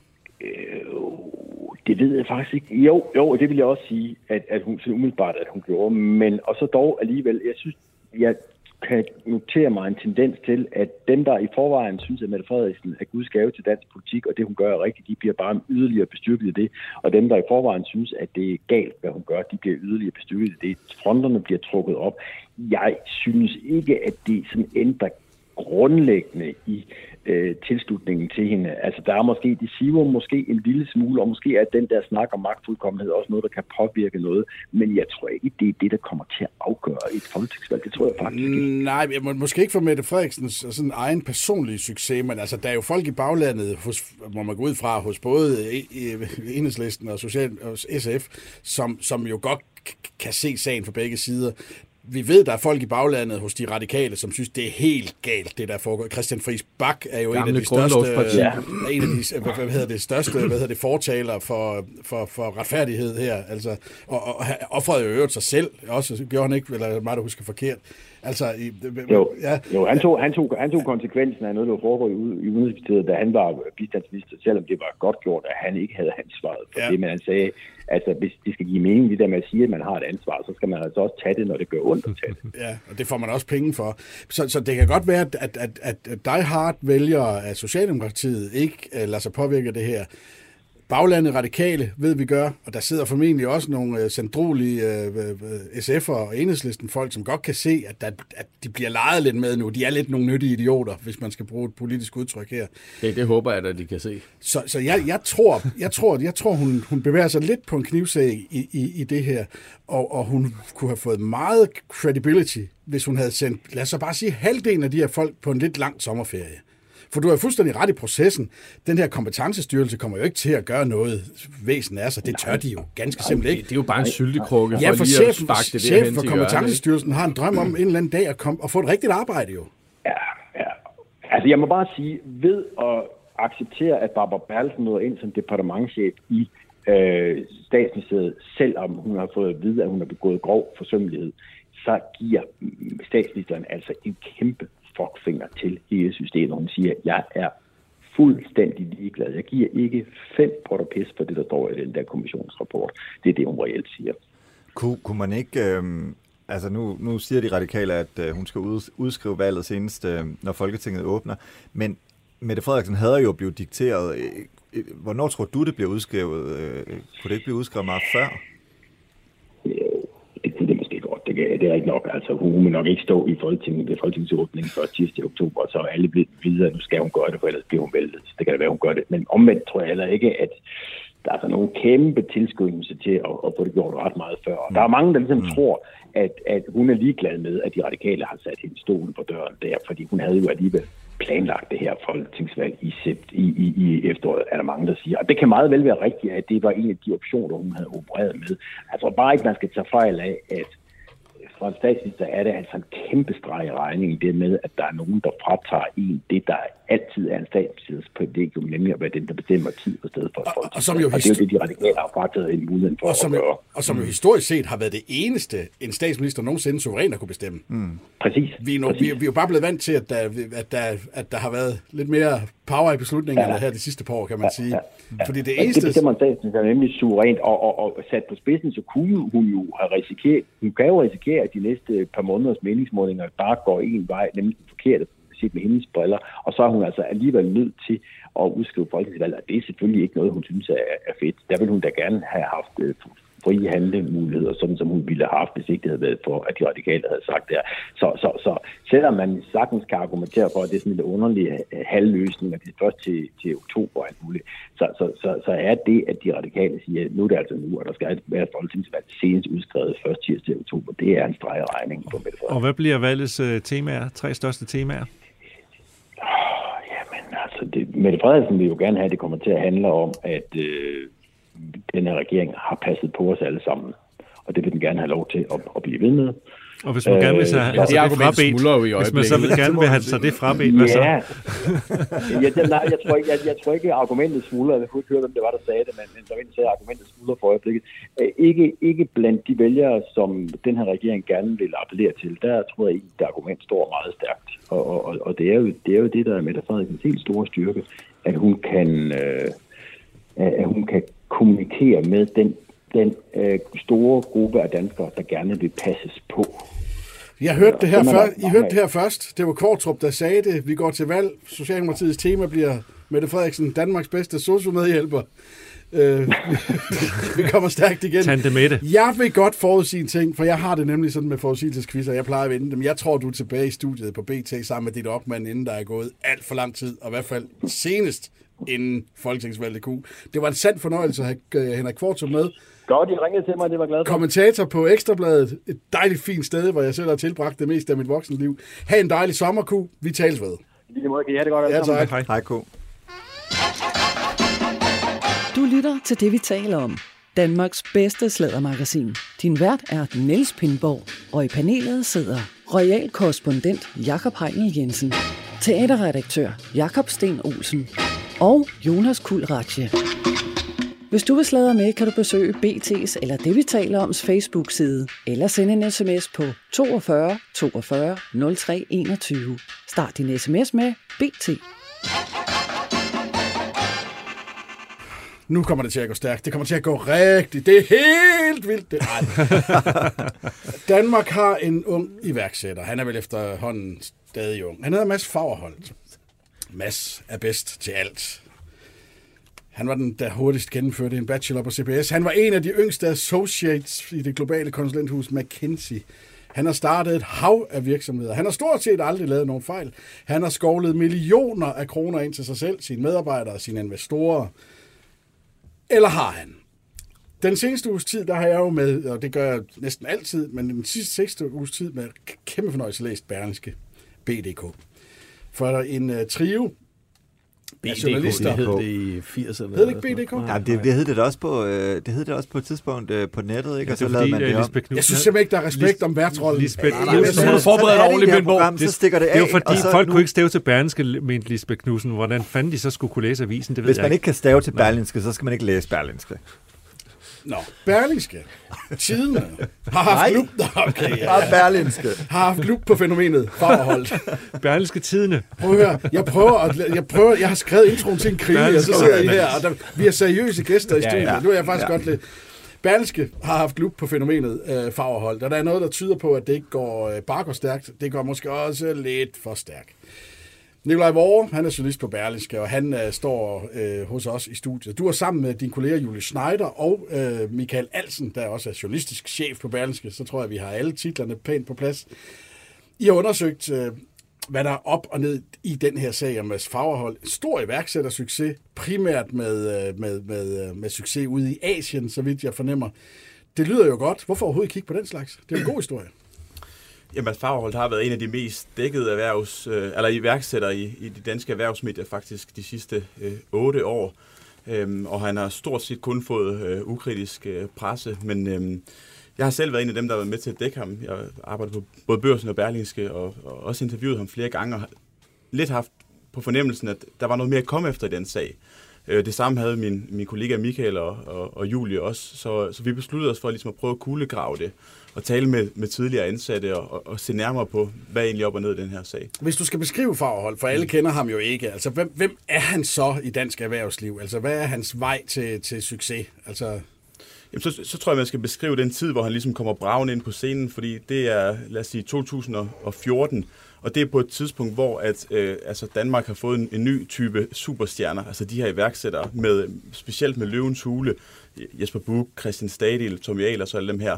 Det ved jeg faktisk ikke. Jo, det vil jeg også sige, at hun umiddelbart, at hun gjorde. Men og så dog alligevel, jeg synes, jeg kan notere mig en tendens til, at dem, der i forvejen synes, at Mette Frederiksen er Guds gave til dansk politik, og det, hun gør er rigtigt, de bliver bare yderligere bestyrket i det. Og dem, der i forvejen synes, at det er galt, hvad hun gør, de bliver yderligere bestyrket i det. Fronterne bliver trukket op. Jeg synes ikke, at det sådan ændrer grundlæggende i tilslutningen til hende. Altså, der er måske, de siver måske en lille smule, og måske er den der snak om magtfuldkommenhed også noget, der kan påvirke noget, men jeg tror ikke, det er det, der kommer til at afgøre et folketingsvalg. Det tror jeg faktisk ikke. Nej, måske ikke for Mette Frederiksens sådan egen personlige succes, men altså, der er jo folk i baglandet, hvor man går ud fra, hos både Enhedslisten og SF, som jo godt kan se sagen fra begge sider. Vi ved, der er folk i baglandet hos de radikale, som synes, det er helt galt, det der foregår. Christian Friis Bach er jo en af de største fortalere for retfærdighed her. Altså, og offrede jo øvrigt sig selv, også gjorde han ikke, eller mig, der husker forkert. Altså, han tog konsekvensen af noget, der foregår i Udenrigsministeriet, da han var bistandsminister, selvom det var godt gjort, at han ikke havde ansvaret for det, men han sagde, altså hvis det skal give mening, det der med at sige, at man har et ansvar, så skal man altså også tage det, når det gør ondt at tage det. Ja, og det får man også penge for. Så det kan godt være, at Die Hard vælger, at Socialdemokratiet ikke lader sig påvirke det her. Baglandet radikale ved vi gør, og der sidder formentlig også nogle sandrolige SF'er og Enhedslisten folk, som godt kan se, at de bliver leget lidt med nu. De er lidt nogle nyttige idioter, hvis man skal bruge et politisk udtryk her. Det håber jeg, at de kan se. Så jeg tror hun bevæger sig lidt på en knivsæg i det her, og hun kunne have fået meget credibility, hvis hun havde sendt, lad os så bare sige, halvdelen af de her folk på en lidt lang sommerferie. For du har fuldstændig ret i processen. Den her kompetencestyrelse kommer jo ikke til at gøre noget væsen af sig. Det tør de jo ganske simpelthen ikke. Det er jo bare en syltekrukke for, for lige at sparke det derhen til for kompetencestyrelsen har en drøm om en eller anden dag at få et rigtigt arbejde jo. Ja. Altså jeg må bare sige, ved at acceptere, at Barbara Bertelsen møder ind som departementschef i Statsministeriet, selvom hun har fået at vide, at hun har begået grov forsømmelighed, så giver statsministeren altså en kæmpe fuckfinger til hele systemet. Hun siger, at jeg er fuldstændig ligeglad. Jeg giver ikke 5 potter pis for det, der står i den der kommissionsrapport. Det er det, hun reelt siger. Kunne man ikke... Altså nu siger de radikale, at hun skal udskrive valget senest, når Folketinget åbner. Men Mette Frederiksen havde jo blevet dikteret. Hvornår tror du, det bliver udskrevet? Kunne det ikke blive udskrevet meget før? Det kunne det måske godt. Det er ikke nok. Altså, hun vil nok ikke stå i Folketinget ved Folketingsåbningen 1. oktober, og så er alle videre, at nu skal hun gøre det, for ellers bliver hun væltet. Det kan da være, hun gør det. Men omvendt tror jeg heller ikke, at der er nogen kæmpe tilskyndelse til at få det gjort ret meget før. Og der er mange, der ligesom tror, at hun er ligeglad med, at de radikale har sat hende stolen på døren der, fordi hun havde jo alligevel planlagt det her folketingsvalg i efteråret, er der mange, der siger. Og det kan meget vel være rigtigt, at det var en af de optioner, hun havde opereret med. Altså bare ikke, man skal tage fejl af, at fra en statsminister er det altså en kæmpe streg i regning i det med, at der er nogen, der fratager en det, der altid er en statsministers privilegium, nemlig at være den, der bestemmer tid på stedet for et folketingsvalg. Og det er jo det, de radikale har frataget en mulighed for at gøre. Og som jo historisk set har været det eneste, en statsminister nogensinde suverænt at kunne bestemme. Præcis. Vi er jo bare blevet vant til, at der har været lidt mere power i beslutningerne her de sidste par år, kan man sige. Fordi det eneste... Det bestemmer en statsminister nemlig suverænt, og sat på spidsen, så kunne hun jo have risikeret, hun kan jo risikere, at de næste par måneders meningsmålinger bare går en vej, nemlig den forkerte, set med hendes briller, og så er hun altså alligevel nødt til at udskrive folketingsvalg, og det er selvfølgelig ikke noget, hun synes er fedt. Der vil hun da gerne have haft frie handlemuligheder, sådan som hun ville have haft, hvis ikke det havde været for, at de radikale havde sagt det her. Så selvom man sagtens kan argumentere for, at det er sådan en underlig halvløsning, at det er først til oktober og alt muligt, så er det, at de radikale siger, at nu er det altså nu, og der skal være folketingsvalg senest udskrevet først 10. oktober. Det er en streg regning på Mette Frederiksen. Og hvad bliver valgets temaer? 3 største temaer? Jamen altså, Mette Frederiksen vil jo gerne have, at det kommer til at handle om, at den her regering har passet på os alle sammen. Og det vil den gerne have lov til at blive ved med. Og hvis man gerne vil have det frabedt, hvis man så gerne vil have det frabedt, hvad så? Jeg tror ikke, argumentet smuldrer. Jeg kunne ikke høre, hvem det var, der sagde det, men så vil jeg sige, at argumentet smuldrer for øjeblikket. Ikke blandt de vælgere, som den her regering gerne vil appellere til. Der tror jeg ikke, at argument står meget stærkt. Og det er jo det, der er Mette Frederiksens helt store styrke, at hun kan kommunikere med den store gruppe af danskere, der gerne vil passes på. Jeg hørte det her I hørte det her først. Det var Kortrup, der sagde det. Vi går til valg. Socialdemokratiets tema bliver Mette Frederiksen, Danmarks bedste sosu-medhjælper. Vi kommer stærkt igen. Tante Mette. Jeg vil godt forudsige en ting, for jeg har det nemlig sådan med forudsigelseskvizzer. Jeg plejer at vinde dem. Jeg tror, du er tilbage i studiet på BT sammen med dit opmand, inden der er gået alt for lang tid, og i hvert fald senest inden folketingsvalget kunne. Det var en sand fornøjelse at have Henrik Kvartrup med. Godt, I ringede til mig, det var glad for. Kommentator på Ekstrabladet. Et dejligt fint sted, hvor jeg selv har tilbragt det meste af mit voksenliv. Ha' en dejlig sommerku. Vi tales ved. Lige måde, kan I have det godt. Ja, tak. Hej, Ko. Du lytter til det, vi taler om. Danmarks bedste sladdermagasin. Din vært er Niels Pindborg, og i panelet sidder royal korrespondent Jakob Heinel Jensen, teaterredaktør Jakob Sten Olsen og Jonas Kuhl Ratje. Hvis du vil sladre med, kan du besøge BT's eller det, vi taler oms Facebook-side, eller sende en sms på 42 42 03 21. Start din sms med BT. Nu kommer det til at gå stærkt. Det kommer til at gå rigtigt. Det er helt vildt. Danmark har en ung iværksætter. Han er vel efterhånden stadig ung. Han hedder Mads Faurholt. Mads er bedst til alt. Han var den, der hurtigst gennemførte en bachelor på CBS. Han var en af de yngste associates i det globale konsulenthus McKinsey. Han har startet et hav af virksomheder. Han har stort set aldrig lavet nogen fejl. Han har skovlet millioner af kroner ind til sig selv, sine medarbejdere og sine investorer. Eller har han? Den seneste uges tid, der har jeg jo med, og det gør jeg næsten altid, men den sidste uges tid med kæmpe fornøjelse læst Berlingske BDK. For en trio BDK, journalister. Det hed det i 80'erne. Hed det ikke BDK? Ja, det hed det også på, det hed det også på et tidspunkt på nettet, ikke? Ja, Og så lavede man det om. Jeg synes simpelthen ikke, der er respekt om værtsrollen. Lisbeth, Så du forbereder dig ordentligt, Bindborg. Så stikker det af. det er jo fordi, og så folk nu, kunne ikke stave til Berlingske, mente Lisbeth Knudsen. Hvordan fanden de så skulle kunne læse avisen, det ved hvis jeg man ikke kan stave til Berlingske, så skal man ikke læse Berlingske. Nå, Berlingske. Tidene har haft lup. Okay, ja. Berlingske. Har haft lup på fænomenet Fagerholt. Berlingske Tidene. Prøv at høre, jeg har skrevet introen til en krimi, og så sidder I her, og vi har seriøse gæster i studiet. Nu er jeg faktisk godt lidt. Berlingske har haft lup på fænomenet Fagerholt, og der er noget, der tyder på, at det ikke går bare går stærkt. Det går måske også lidt for stærkt. Nikolaj Vore, han er journalist på Berlingske, og han står hos os i studiet. Du er sammen med din kollega Julie Schneider og Michael Alsen, der også er journalistisk chef på Berlingske. Så tror jeg, vi har alle titlerne pænt på plads. I har undersøgt, hvad der er op og ned i den her sag om Mads Fagerholt. Stor iværksættersucces, primært med succes ude i Asien, så vidt jeg fornemmer. Det lyder jo godt. Hvorfor overhovedet kigge på den slags? Det er en god historie. Jamen, Fagerholt har været en af de mest dækkede iværksættere i de danske erhvervsmedier faktisk de sidste 8 år. Og han har stort set kun fået ukritisk presse, men jeg har selv været en af dem, der har været med til at dække ham. Jeg arbejder på både Børsen og Berlingske, og også interviewet ham flere gange, og lidt haft på fornemmelsen, at der var noget mere at komme efter i den sag. Det samme havde min kollega Michael og Julie også, så vi besluttede os for ligesom at prøve at kuglegrave det, og tale med tidligere ansatte og se nærmere på, hvad er egentlig op og ned i den her sag. Hvis du skal beskrive Fagerholt, for alle kender ham jo ikke, altså hvem er han så i dansk erhvervsliv? Altså hvad er hans vej til succes? Altså... Jamen, så tror jeg, man skal beskrive den tid, hvor han ligesom kommer bragende ind på scenen, fordi det er, lad os sige, 2014, og det er på et tidspunkt, hvor Danmark har fået en ny type superstjerner, altså de her iværksættere, specielt med Løvens Hule, Jesper Buch, Christian Stadil, Tommy Ahlers og alle dem her.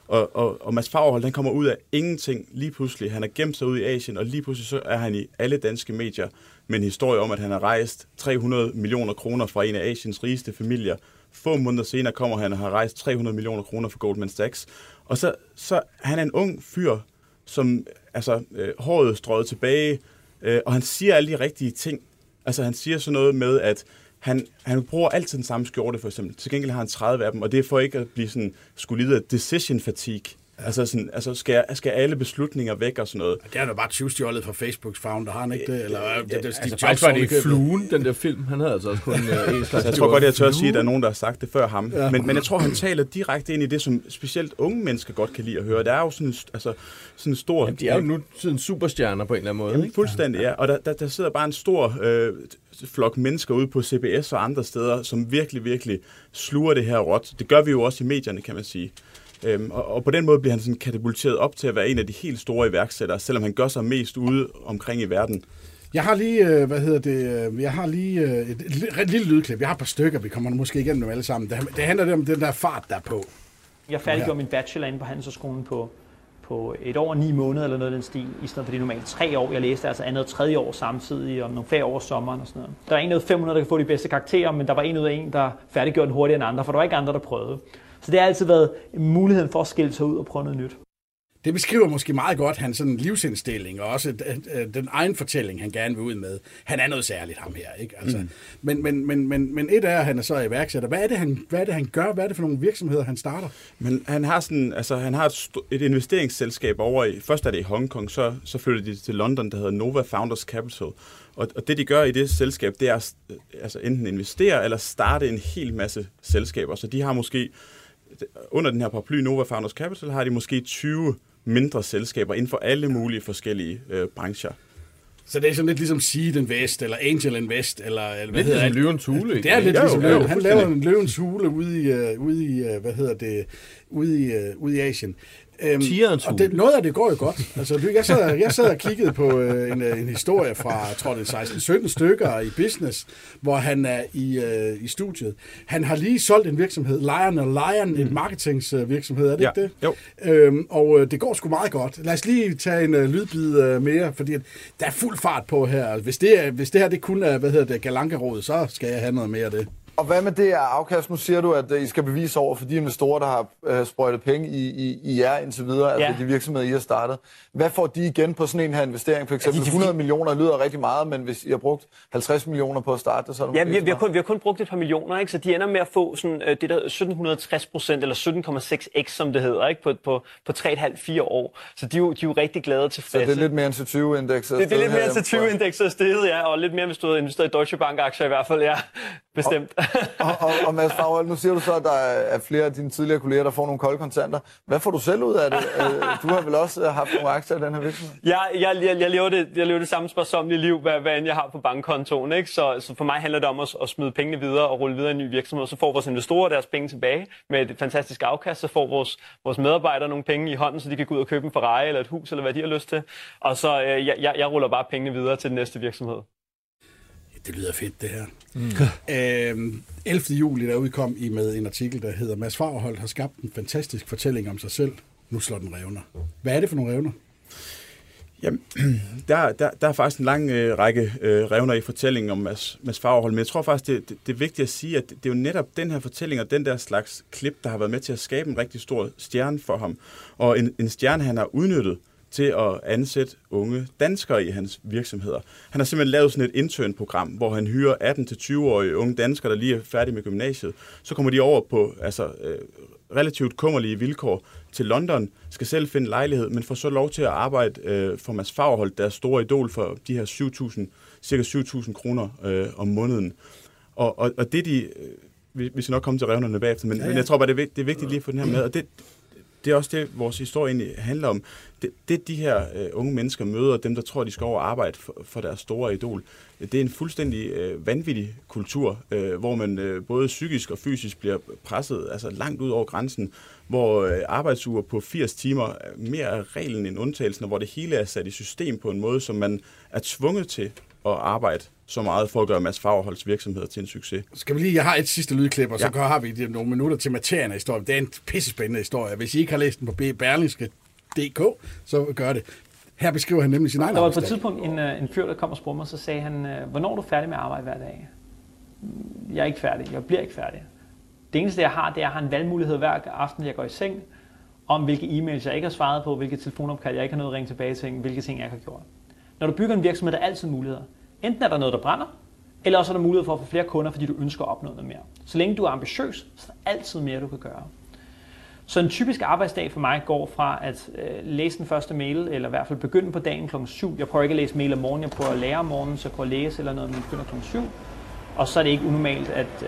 Og Mads Fagerholt, han kommer ud af ingenting lige pludselig. Han har gemt sig ud i Asien, og lige pludselig så er han i alle danske medier med en historie om, at han har rejst 300 millioner kroner fra en af Asiens rigeste familier. Få måneder senere kommer han og har rejst 300 millioner kroner for Goldman Sachs. Og så han er en ung fyr, som håret strøget tilbage, og han siger alle de rigtige ting. Altså han siger sådan noget med, at han bruger altid den samme skjorte, for eksempel. Til gengæld har han 30 af dem, og det er for ikke at blive sådan, skulle lide af decision fatigue. Altså skal alle beslutninger væk og sådan noget. Det er jo bare tyvstjålet fra Facebooks founder, har han ikke det? Eller faktisk var det Fluen, den der film. Han havde altså også kun en slags... Jeg tror godt, jeg tør at sige, at der er nogen, der har sagt det før ham. Ja. Men jeg tror, han taler direkte ind i det, som specielt unge mennesker godt kan lide at høre. Der er jo sådan en stor... Jamen, de er jo nu sådan superstjerner på en eller anden måde. Jamen, ikke? Fuldstændig, ja. Og der sidder bare en stor flok mennesker ude på CBS og andre steder, som virkelig, virkelig sluger det her råt. Det gør vi jo også i medierne, kan man sige. Og på den måde bliver han sådan katapulteret op til at være en af de helt store iværksættere, selvom han gør sig mest ude omkring i verden. Jeg har lige, et lille lydklip. Jeg har et par stykker, vi kommer måske igennem dem alle sammen. Det handler om den der fart, der er på. Jeg færdiggjorde min bachelor inde på Handelshøjskolen på 1 år og 9 måneder eller noget af den stil, i stedet for de normalt 3 år. Jeg læste altså andet og 3. år samtidig, og nogle flere år sommeren og sådan noget. Der er en ud af 500, der kan få de bedste karakterer, men der var en ud af en, der færdiggjorde den hurtigere end andre, for der var ikke andre, der prøvede. Så det har altid været muligheden for at skille sig ud og prøve noget nyt. Det beskriver måske meget godt hans sådan livsindstilling, og også den egen fortælling, han gerne vil ud med. Han er noget særligt, ham her, ikke? Altså, men et er, at han er så iværksætter. Hvad er det, han gør? Hvad er det for nogle virksomheder, han starter? Men han har han har et investeringsselskab over i... Først er det i Hongkong, så flytter de til London, der hedder Nova Founders Capital. Og det, de gør i det selskab, det er enten investere eller starte en hel masse selskaber. Så de har måske... Under den her paraply Nova Founders Capital har de måske 20 mindre selskaber inden for alle mulige forskellige brancher. Så det er sådan lidt ligesom Seed Invest, eller Angel Invest, eller hvad hedder det? Løvens Hule. Det er lidt ligesom Løven. Han laver en Løvens Hule ude i Asien. Og noget af det går jo godt. Altså, jeg sad og kiggede på en historie fra, jeg tror det er 16-17 stykker i Business, hvor han er i studiet. Han har lige solgt en virksomhed, Lion, en marketingsvirksomhed, er det ikke det? Jo. Og det går sgu meget godt. Lad os lige tage en lydbid mere, fordi der er fuld fart på her. Hvis det her det kun er, Galankerod, så skal jeg have noget mere af det. Og hvad med det afkast? Nu siger du, at I skal bevise over for de investorer, der har sprøjtet penge i jer indtil videre, altså de virksomheder, I har startet. Hvad får de igen på sådan en her investering? For eksempel 100 millioner lyder rigtig meget, men hvis I har brugt 50 millioner på at starte det, så er det vi har kun brugt et par millioner, ikke? Så de ender med at få sådan, det der 1760% eller 17,6x, som det hedder, ikke? På 3,5-4 år. Så de er jo rigtig glade og tilfredse. Så det er lidt mere end til 20-indekset? Det er lidt mere end til 20-indekset stedet, ja. Og lidt mere, hvis du havde investeret i Deutsche Bank-aktier i hvert fald, ja. Bestemt. Og Mads Faurholt, nu siger du så, at der er flere af dine tidligere kolleger, der får nogle kolde kontanter. Hvad får du selv ud af det? Du har vel også haft nogle aktier i den her virksomhed? Jeg lever det samme spørgsmålige liv, hvad end jeg har på bankkontoen. Ikke? Så for mig handler det om at smide pengene videre og rulle videre i en ny virksomhed. Så får vores investorer deres penge tilbage med et fantastisk afkast. Så får vores medarbejdere nogle penge i hånden, så de kan gå ud og købe en Ferrari eller et hus, eller hvad de har lyst til. Og så jeg ruller bare pengene videre til den næste virksomhed. Det lyder fedt, det her. 11. juli, der udkom I med en artikel, der hedder Mads Faurholt har skabt en fantastisk fortælling om sig selv. Nu slår den revner. Hvad er det for nogle revner? Jamen, der er faktisk en lang række revner i fortællingen om Mads Faurholt, men jeg tror faktisk, det er vigtigt at sige, at det er jo netop den her fortælling og den der slags klip, der har været med til at skabe en rigtig stor stjerne for ham. Og en stjerne, han har udnyttet til at ansætte unge danskere i hans virksomheder. Han har simpelthen lavet sådan et intern-program, hvor han hyrer 18-20-årige unge danskere, der lige er færdige med gymnasiet. Så kommer de over på relativt kummerlige vilkår til London, skal selv finde lejlighed, men får så lov til at arbejde for Mads Faurholt, der er store idol for de her cirka 7.000 kroner om måneden. Og det vi skal nok komme til revnerne bagefter, men jeg tror bare, det er vigtigt lige at få den her med, og det er også det, vores historie egentlig handler om. Det de her unge mennesker møder, dem der tror, de skal over arbejde for deres store idol, det er en fuldstændig vanvittig kultur, hvor man både psykisk og fysisk bliver presset altså langt ud over grænsen, hvor arbejdsuger på 80 timer er mere reglen end undtagelsen, og hvor det hele er sat i system på en måde, som man er tvunget til at arbejde så meget for at gøre Mads Faurholts virksomheder til en succes. Skal vi lige, jeg har et sidste lydklip, og så har vi nogle minutter til materien af historien. Det er en pissespændende historie. Hvis I ikke har læst den på Berlingske.dk, så gør det. Her beskriver han nemlig sin egen arbejdsdag. Der var på et tidspunkt en fyr, der kom og spurgte mig, så sagde han, hvornår er du færdig med at arbejde hver dag? Jeg er ikke færdig. Jeg bliver ikke færdig. Det eneste, jeg har, det er, at jeg har en valgmulighed hver aften, jeg går i seng, om hvilke e-mails jeg ikke har svaret på, hvilke telefonopkald jeg ikke har noget at ringe tilbage til, hvilke ting jeg ikke har gjort. Når du bygger en virksomhed, der er altid muligheder. Enten er der noget, der brænder, eller også er der mulighed for at få flere kunder, fordi du ønsker at opnå noget mere. Så længe du er ambitiøs, så er der altid mere, du kan gøre. Så en typisk arbejdsdag for mig går fra at læse den første mail, eller i hvert fald begynde på dagen kl. 7. Jeg prøver ikke at læse mail om morgenen, jeg prøver at lære om morgenen, så jeg prøver at læse eller noget, men jeg begynder kl. 7. Og så er det ikke unormalt,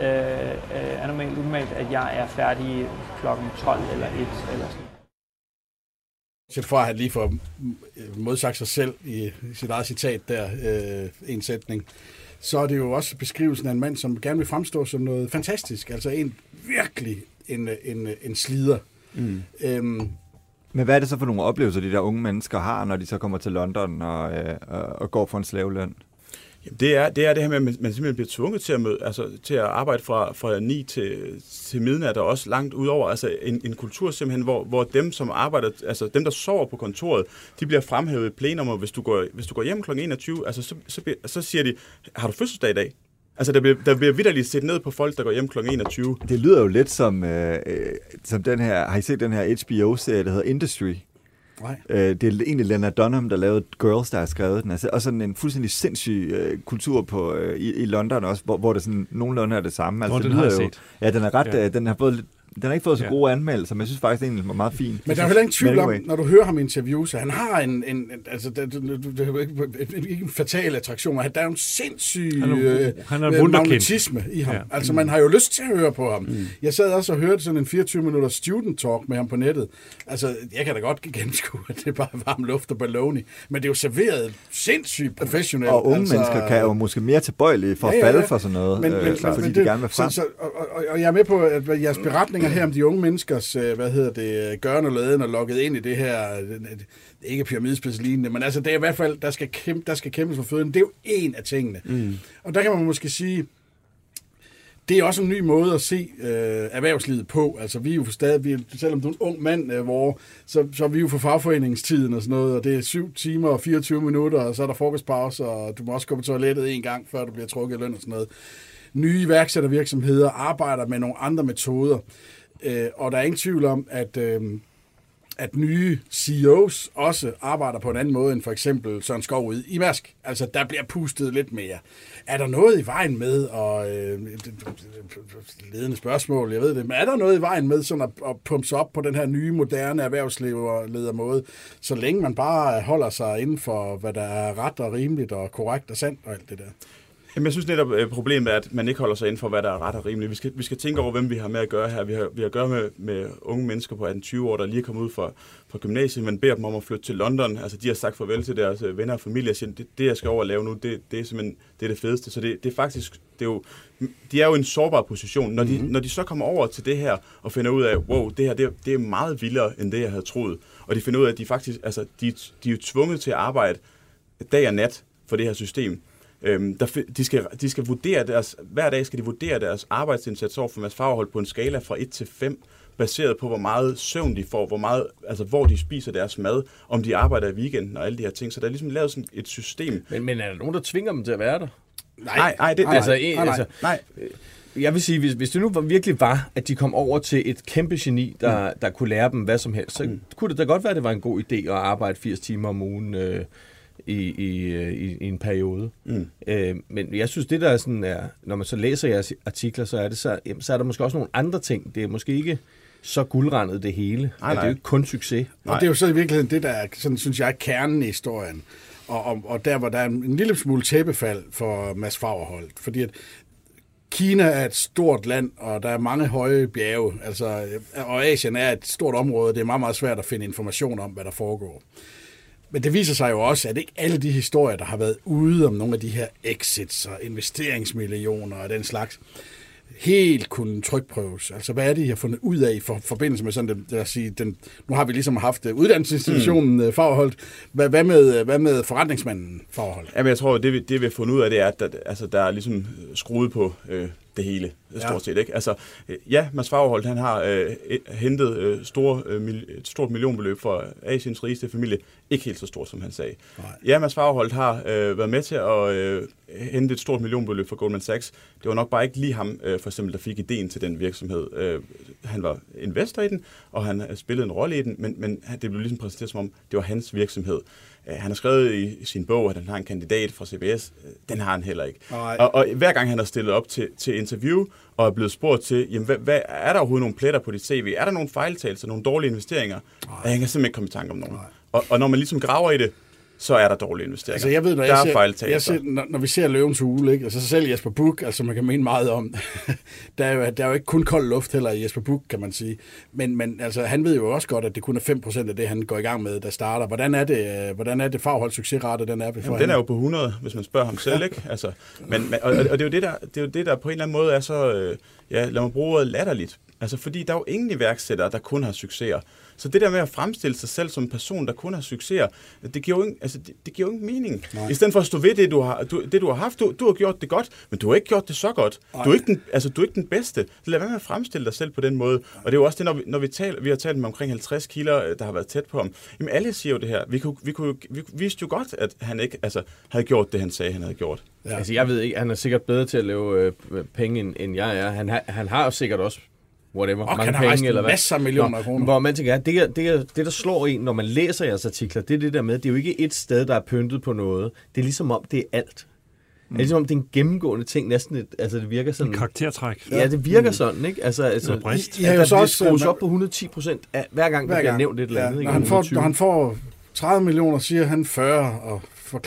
at jeg er færdig kl. 12 eller 1 eller sådan. Så for at han lige får modsagt sig selv i sit eget citat der, en sætning, så er det jo også beskrivelsen af en mand, som gerne vil fremstå som noget fantastisk. Altså virkelig en slider. Men hvad er det så for nogle oplevelser, de der unge mennesker har, når de så kommer til London og går for en slaveløn? Det er det her med, at man simpelthen bliver tvunget til at arbejde fra 9 til midnat, og også langt udover. Altså en kultur simpelthen, hvor dem, som arbejder, altså dem, der sover på kontoret, de bliver fremhævet i plenum, og hvis du går hjem kl. 21, altså så siger de, har du fødselsdag i dag? Altså, der bliver vitterligt set ned på folk, der går hjem kl. 21. Det lyder jo lidt som den her, har I set den her HBO-serie, der hedder Industry? Nej. Det er egentlig Lena Dunham, der lavede Girls, der har skrevet den. Altså, og sådan en fuldstændig sindssyg kultur på, i London også, hvor det sådan nogenlunde er det samme. Altså, den har jeg set. Ja, den er ret, den har ikke fået så gode anmeldelser, men jeg synes faktisk, det egentlig var meget fint. Men der er heller ingen tvivl om, når du hører ham interviewe, så han har det er ikke en fatal attraktion, men der er jo en sindssyg magnetisme i ham. Ja. Altså man har jo lyst til at høre på ham. Jeg sad også og hørte sådan en 24-minutters student talk med ham på nettet. Altså jeg kan da godt gennemskue, at det er bare varm luft og baloney, men det er jo serveret sindssygt professionelt. Og unge mennesker kan jo måske mere tilbøjelige for at falde for sådan noget, fordi de gerne vil frem. Og jeg er med på, at jeres beretning fortællinger her om de unge menneskers, gørne og laden og lukket ind i det her, ikke pyramidespecialignende, men altså det er i hvert fald, der skal kæmpes for føden. Det er jo en af tingene. Og der kan man måske sige, det er også en ny måde at se erhvervslivet på. Altså vi er jo stadig, selvom du er en ung mand, så er vi jo for fagforeningstiden og sådan noget, og det er 7 timer og 24 minutter, og så er der frokostpause, og du må også gå på toilettet en gang, før du bliver trukket i løn og sådan noget. Nye iværksættervirksomheder arbejder med nogle andre metoder, og der er ingen tvivl om, at nye CEOs også arbejder på en anden måde end for eksempel Søren Skov ude i Mærsk. Altså, der bliver pustet lidt mere. Er der noget i vejen med, og ledende spørgsmål, jeg ved det, men er der noget i vejen med sådan at pumpe sig op på den her nye, moderne erhvervsledermåde, så længe man bare holder sig inden for, hvad der er ret og rimeligt og korrekt og sandt og alt det der? Jamen, jeg synes netop, problemet er, at man ikke holder sig inden for, hvad der er ret og rimeligt. Vi skal tænke over, hvem vi har med at gøre her. Vi har at gøre med unge mennesker på 18-20 år, der lige er kommet ud fra gymnasiet. Man beder dem om at flytte til London. Altså, de har sagt farvel til deres venner og familie og siger, det jeg skal over at lave nu, det er simpelthen det fedeste. Så det er faktisk, de er jo i en sårbar position. Når de så kommer over til det her og finder ud af, wow, det her det er meget vildere, end det jeg havde troet. Og de finder ud af, at de faktisk, altså, de er jo tvunget til at arbejde dag og nat for det her system. De skal vurdere hver dag skal de vurdere deres arbejdsindsats over for Mads Fagerholt på en skala fra 1 til 5, baseret på, hvor meget søvn de får, hvor de spiser deres mad, om de arbejder i weekenden og alle de her ting. Så der er ligesom lavet sådan et system. Men er der nogen, der tvinger dem til at være der? Nej. Jeg vil sige, hvis det nu virkelig var, at de kom over til et kæmpe geni, der kunne lære dem hvad som helst, så kunne det da godt være, at det var en god idé at arbejde 80 timer om ugen i en periode. Men jeg synes, det der sådan er, når man så læser jeres artikler, så er der måske også nogle andre ting. Det er måske ikke så guldrandet det hele. Nej. Det er jo ikke kun succes. Og det er jo så i virkeligheden det, der er, sådan, synes jeg, er kernen i historien. Og der, hvor der er en lille smule tæppefald for Mads Fagerholt. Fordi at Kina er et stort land, og der er mange høje bjerge. Altså, og Asien er et stort område. Det er meget, meget svært at finde information om, hvad der foregår. Men det viser sig jo også, at ikke alle de historier, der har været ude om nogle af de her exits og investeringsmillioner og den slags, helt kunne trykprøves. Altså, hvad er det, I har fundet ud af i forbindelse med sådan nu har vi ligesom haft uddannelsesinstitutionen Fagerholt. Hvad med forretningsmanden Fagerholt? Jamen, jeg tror, det vi har fundet ud af, det er, at der er ligesom skruet på det hele, stort set, ikke? Altså, Mads Fagerholt, han har hentet et stort millionbeløb fra Asiens rigeste familie. Ikke helt så stort, som han sagde. Nej. Mads Fagerholt har været med til at hente et stort millionbeløb fra Goldman Sachs. Det var nok bare ikke lige ham, for eksempel, der fik ideen til den virksomhed. Han var investor i den, og han spillede en rolle i den, men det blev ligesom præsenteret som om, det var hans virksomhed. Han har skrevet i sin bog, at han har en kandidat fra CBS. Den har han heller ikke. Og hver gang han har stillet op til interview og er blevet spurgt til, jamen, hvad er der overhovedet nogle pletter på dit CV? Er der nogle fejltagelser, nogle dårlige investeringer? Han kan simpelthen ikke komme i tanke om nogen. Og når man ligesom graver i det, så er der dårlige investeringer. Altså, jeg ved, når vi ser Løvens Hule, ikke? Altså, så selv Jesper Buch, altså man kan mene meget om, der er jo ikke kun kold luft heller i Jesper Buch, kan man sige. Men altså, han ved jo også godt, at det kun er 5% af det, han går i gang med, der starter. Hvordan er det Fagerholt succesrate, den er? Jamen, den er jo på 100, hvis man spørger ham selv, ikke? Altså, og det er jo det, der på en eller anden måde er så, lad mig bruge ordet latterligt. Altså, fordi der er jo ingen iværksættere, der kun har succeser. Så det der med at fremstille sig selv som en person, der kun har succeser, det giver jo ingen mening. Nej. I stedet for at stå ved det, du har haft, du har gjort det godt, men du har ikke gjort det så godt. Du er ikke den bedste. Så lad være med at fremstille dig selv på den måde. Og det er jo også det, når vi har talt med omkring 50 kilder, der har været tæt på ham. Jamen alle siger jo det her. Vi vidste jo godt, at han ikke havde gjort det, han sagde, han havde gjort. Ja. Altså jeg ved ikke, han er sikkert bedre til at lave penge, end jeg er. Han har jo sikkert også whatever, og mange penge, eller hvad. Masser af millioner kroner. Hvor man tænker, det der slår en, når man læser jeres artikler, det er det der med, det er jo ikke et sted, der er pyntet på noget. Det er ligesom om, det er alt. Det er ligesom om, det er en gennemgående ting, næsten, det virker sådan... En karaktertræk. Ja, det virker sådan, ikke? Altså brist. Der skrues op på 110% hver gang, der bliver nævnt et eller andet. Når han får 30 millioner, siger han 40, og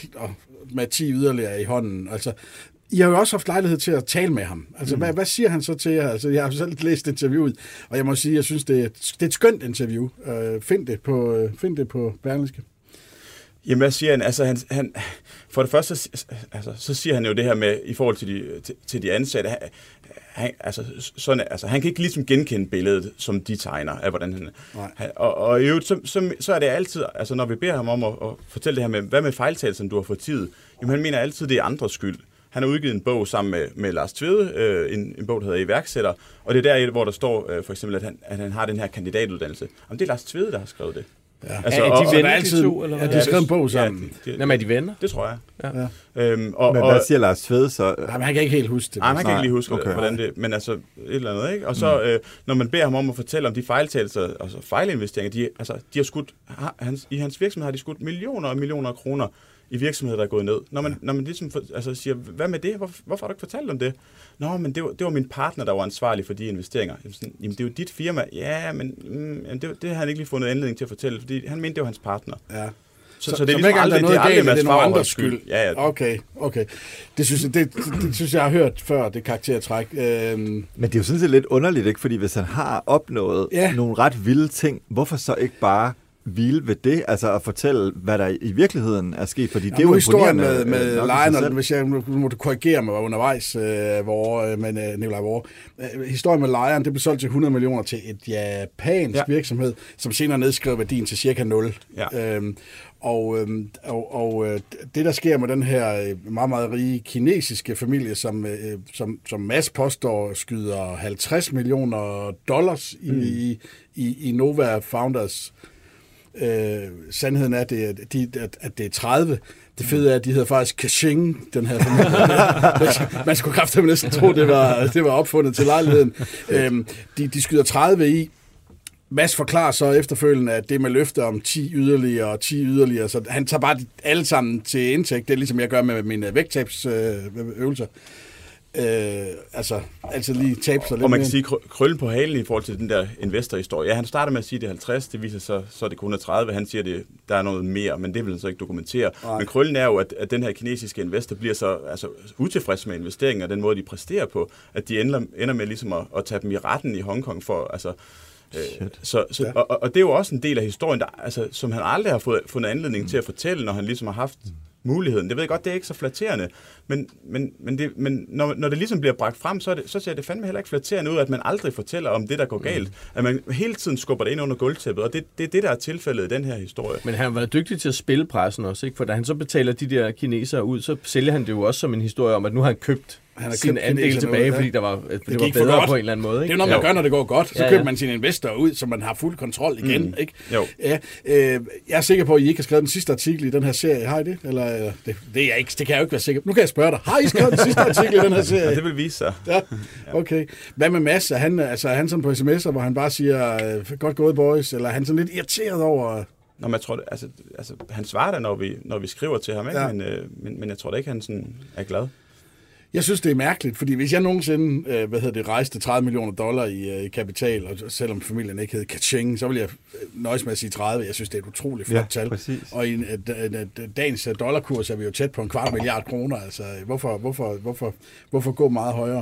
med 10 yderligere i hånden. Altså, I har jo også haft lejlighed til at tale med ham. Altså, hvad siger han så til jer? Altså, jeg har selv læst interviewet, og jeg må sige, jeg synes, det er et skønt interview. Find det på Berlingske. Jamen, hvad siger han? Altså, han for det første, så siger han jo det her med, i forhold til de ansatte, han kan ikke ligesom genkende billedet, som de tegner af, hvordan han... Og i øvrigt, så er det altid, altså når vi beder ham om at fortælle det her med, hvad med fejltagelsen, du har fået tid? Jamen, han mener altid, det er andres skyld. Han har udgivet en bog sammen med Lars Tvede, en bog, der hedder Iværksætter, og det er der, hvor der står for eksempel, at han har den her kandidatuddannelse. Jamen, det er Lars Tvede, der har skrevet det. Ja. Altså, er de venner, de to? Eller hvad? Ja, de har skrevet en bog sammen. Jamen, er de venner? Det tror jeg. Ja. Men hvad siger Lars Tvede så? Jamen, han kan ikke helt huske det. Nej, han kan ikke lige huske, hvordan det men altså et eller andet, ikke? Og så, når man beder ham om at fortælle om de fejltagelser, altså fejlinvesteringer, de har skudt, i hans virksomhed har de skudt millioner og millioner af kroner i virksomheder, der er gået ned. Når man ligesom siger, hvad med det? Hvorfor har du ikke fortalt om det? Nå, men det var min partner, der var ansvarlig for de investeringer. Jamen, det er jo dit firma. Ja, men det har han ikke lige fundet anledning til at fortælle, fordi han mente, det var hans partner. Ja. Så det er ligesom aldrig, det er aldrig Mads Faurholts skyld. Ja. Okay. Det synes jeg har hørt før, det karaktertræk. Men det er jo sådan set lidt underligt, ikke? Fordi hvis han har opnået nogle ret vilde ting, hvorfor så ikke bare hvile ved det, altså at fortælle, hvad der i virkeligheden er sket, fordi det er jo historien med Lionel, hvis jeg må du korrigere mig undervejs, Nikolaj Vore. Historien med Lion, det blev solgt til 100 millioner til et japansk virksomhed, som senere nedskrev værdien til cirka 0. Ja. Og det, der sker med den her meget, meget rige kinesiske familie, som Mads påstår skyder $50 millioner i Nova Founders. Sandheden er, at det er 30. Det fede er, at de hedder faktisk Kaching, den her familie. Man skulle kraftigt næsten tro, det var opfundet til lejligheden. De skyder 30 i. Mads forklarer så efterfølgende, at det med løfter om 10 yderligere, så han tager bare alle sammen til indtægt. Det er ligesom jeg gør med mine vægttabsøvelser. Altså altid lige tabe sig lidt. Og man kan sige, krøllen på halen i forhold til den der investorhistorie. Ja, han starter med at sige, at det er 50, det viser sig, så er det kun 30. Han siger, at der er noget mere, men det vil han så ikke dokumentere. Nej. Men krøllen er jo, at den her kinesiske investor bliver så utilfreds med investeringen, og den måde, de præsterer på, at de ender med ligesom at tage dem i retten i Hongkong for... Og det er jo også en del af historien, som han aldrig har fundet anledning til at fortælle, når han ligesom har haft muligheden. Det ved jeg godt, det er ikke så flatterende, men når det ligesom bliver bragt frem, så ser det fandme heller ikke flatterende ud, at man aldrig fortæller om det, der går galt. At man hele tiden skubber det ind under gulvtæppet, og det er det, der er tilfældet i den her historie. Men han har været dygtig til at spille pressen også, ikke? For da han så betaler de der kinesere ud, så sælger han det jo også som en historie om, at nu har han købt sin andel tilbage, fordi det var bedre på en eller anden måde. Ikke? Det er noget, man gør, når det går godt. Så køber man sine investorer ud, så man har fuld kontrol igen. Ikke? Jo. Ja, jeg er sikker på, at I ikke har skrevet den sidste artikel i den her serie. Har I det? Eller, det er jeg ikke. Det kan jeg jo ikke være sikker på. Nu kan jeg spørge dig. Har I skrevet den sidste artikel i den her serie? Ja, det vil vise sig. Ja, okay. Hvad med Mads? Er han sådan på sms'er, hvor han bare siger, godt gået, boys? Eller er han sådan lidt irriteret over... Nå, men jeg tror, han svarer da, når vi skriver til ham, ikke? Ja. Men jeg tror da ikke, han sådan er glad. Jeg synes, det er mærkeligt, fordi hvis jeg nogensinde rejste $30 millioner i kapital, og selvom familien ikke hed Kaching, så ville jeg nøjes med at sige 30. Jeg synes, det er et utroligt flot tal. Præcis. Og i dagens dollarkurs er vi jo tæt på 250 milliarder kroner. Altså, hvorfor gå meget højere?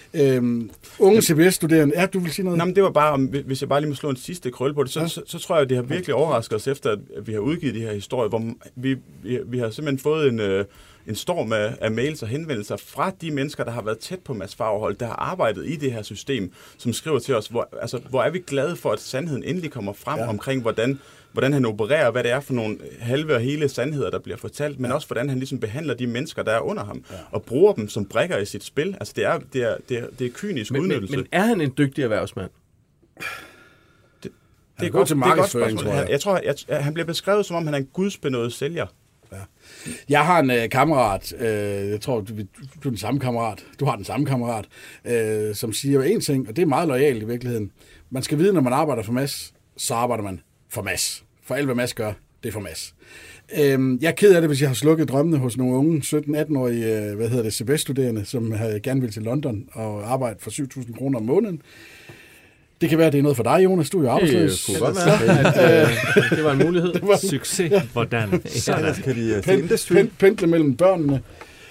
Unge CBS-studerende. Ja, du vil sige noget? Nå, men det var bare, hvis jeg bare lige må slå en sidste krølle på det, så tror jeg, at det har virkelig overrasket os, efter at vi har udgivet de her historier, hvor vi har simpelthen fået en storm af mails og henvendelser fra de mennesker, der har været tæt på Mads Faurholt, der har arbejdet i det her system, som skriver til os, hvor er vi glade for, at sandheden endelig kommer frem omkring, hvordan han opererer, hvad det er for nogle halve og hele sandheder, der bliver fortalt, men også hvordan han ligesom behandler de mennesker, der er under ham, og bruger dem som brikker i sit spil. Altså det er kynisk udnyttelse. Men er han en dygtig erhvervsmand? Det er godt til markedsføring, tror jeg. Jeg tror, han bliver beskrevet, som om han er en gudsbenået sælger. Ja. Jeg har en kammerat, jeg tror, du er den samme kammerat, du har den samme kammerat, som siger en ting, og det er meget loyalt i virkeligheden. Man skal vide, når man arbejder for Mads, så arbejder man for Mads. For alt, hvad Mads gør, det er for Mads. Jeg er ked af det, hvis jeg har slukket drømmene hos nogle unge 17-18-årige CBS-studerende, som gerne vil til London og arbejde for 7.000 kroner om måneden. Det kan være, at det er noget for dig, Jonas. Du er jo arbejdsløs. Det kunne godt være. Det var en mulighed. Succes. Hvordan? Sådan kan de pendle mellem børnene.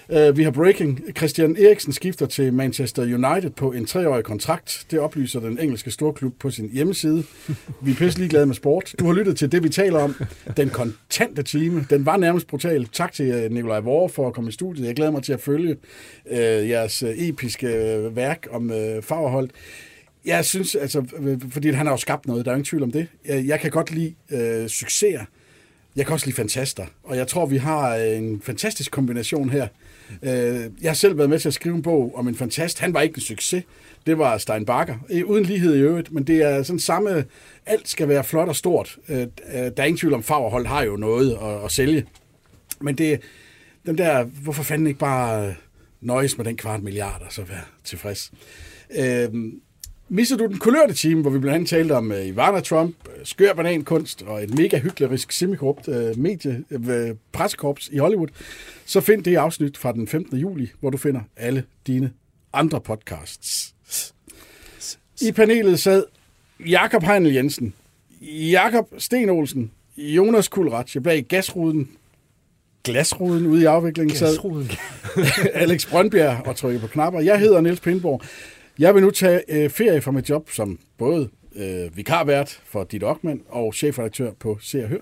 Vi har breaking. Christian Eriksen skifter til Manchester United på en 3-årig kontrakt. Det oplyser den engelske storklub på sin hjemmeside. Vi er pisselig glade med sport. Du har lyttet til det, vi taler om. Den kontante time. Den var nærmest brutal. Tak til Nikolaj Vore for at komme i studiet. Jeg glæder mig til at følge jeres episke værk om Fagerholt. Jeg synes, altså, fordi han har jo skabt noget, der er ingen tvivl om det. Jeg kan godt lide succeser. Jeg kan også lide fantaster, og jeg tror, vi har en fantastisk kombination her. Jeg har selv været med til at skrive en bog om en fantast. Han var ikke en succes. Det var Stein Bakker. Uden lighed i øvrigt, men det er sådan samme... Alt skal være flot og stort. Der er ingen tvivl om, Fagerholt har jo noget at sælge. Men det den der... Hvorfor fanden ikke bare nøjes med den 250 milliarder, så være tilfreds? Misser du den kulørte time, hvor vi blandt andet talte om Ivana Trump, skør banankunst og et mega hyklerisk semikorrupt pressekorps i Hollywood, så find det afsnit fra den 15. juli, hvor du finder alle dine andre podcasts. I panelet sad Jakob Heinel Jensen, Jakob Sten Olsen, Jonas Kuhlratsch, bag glasruden ude i afviklingen sad Alex Brøndbjerg og trykke på knapper. Jeg hedder Niels Pindborg. Jeg vil nu tage ferie fra mit job som både vikarvært for Ditte Okman og chefredaktør på Se og Hør.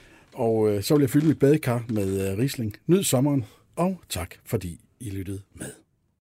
Og så vil jeg fylde mit badekar med Riesling. Nyd sommeren, og tak fordi I lyttede med.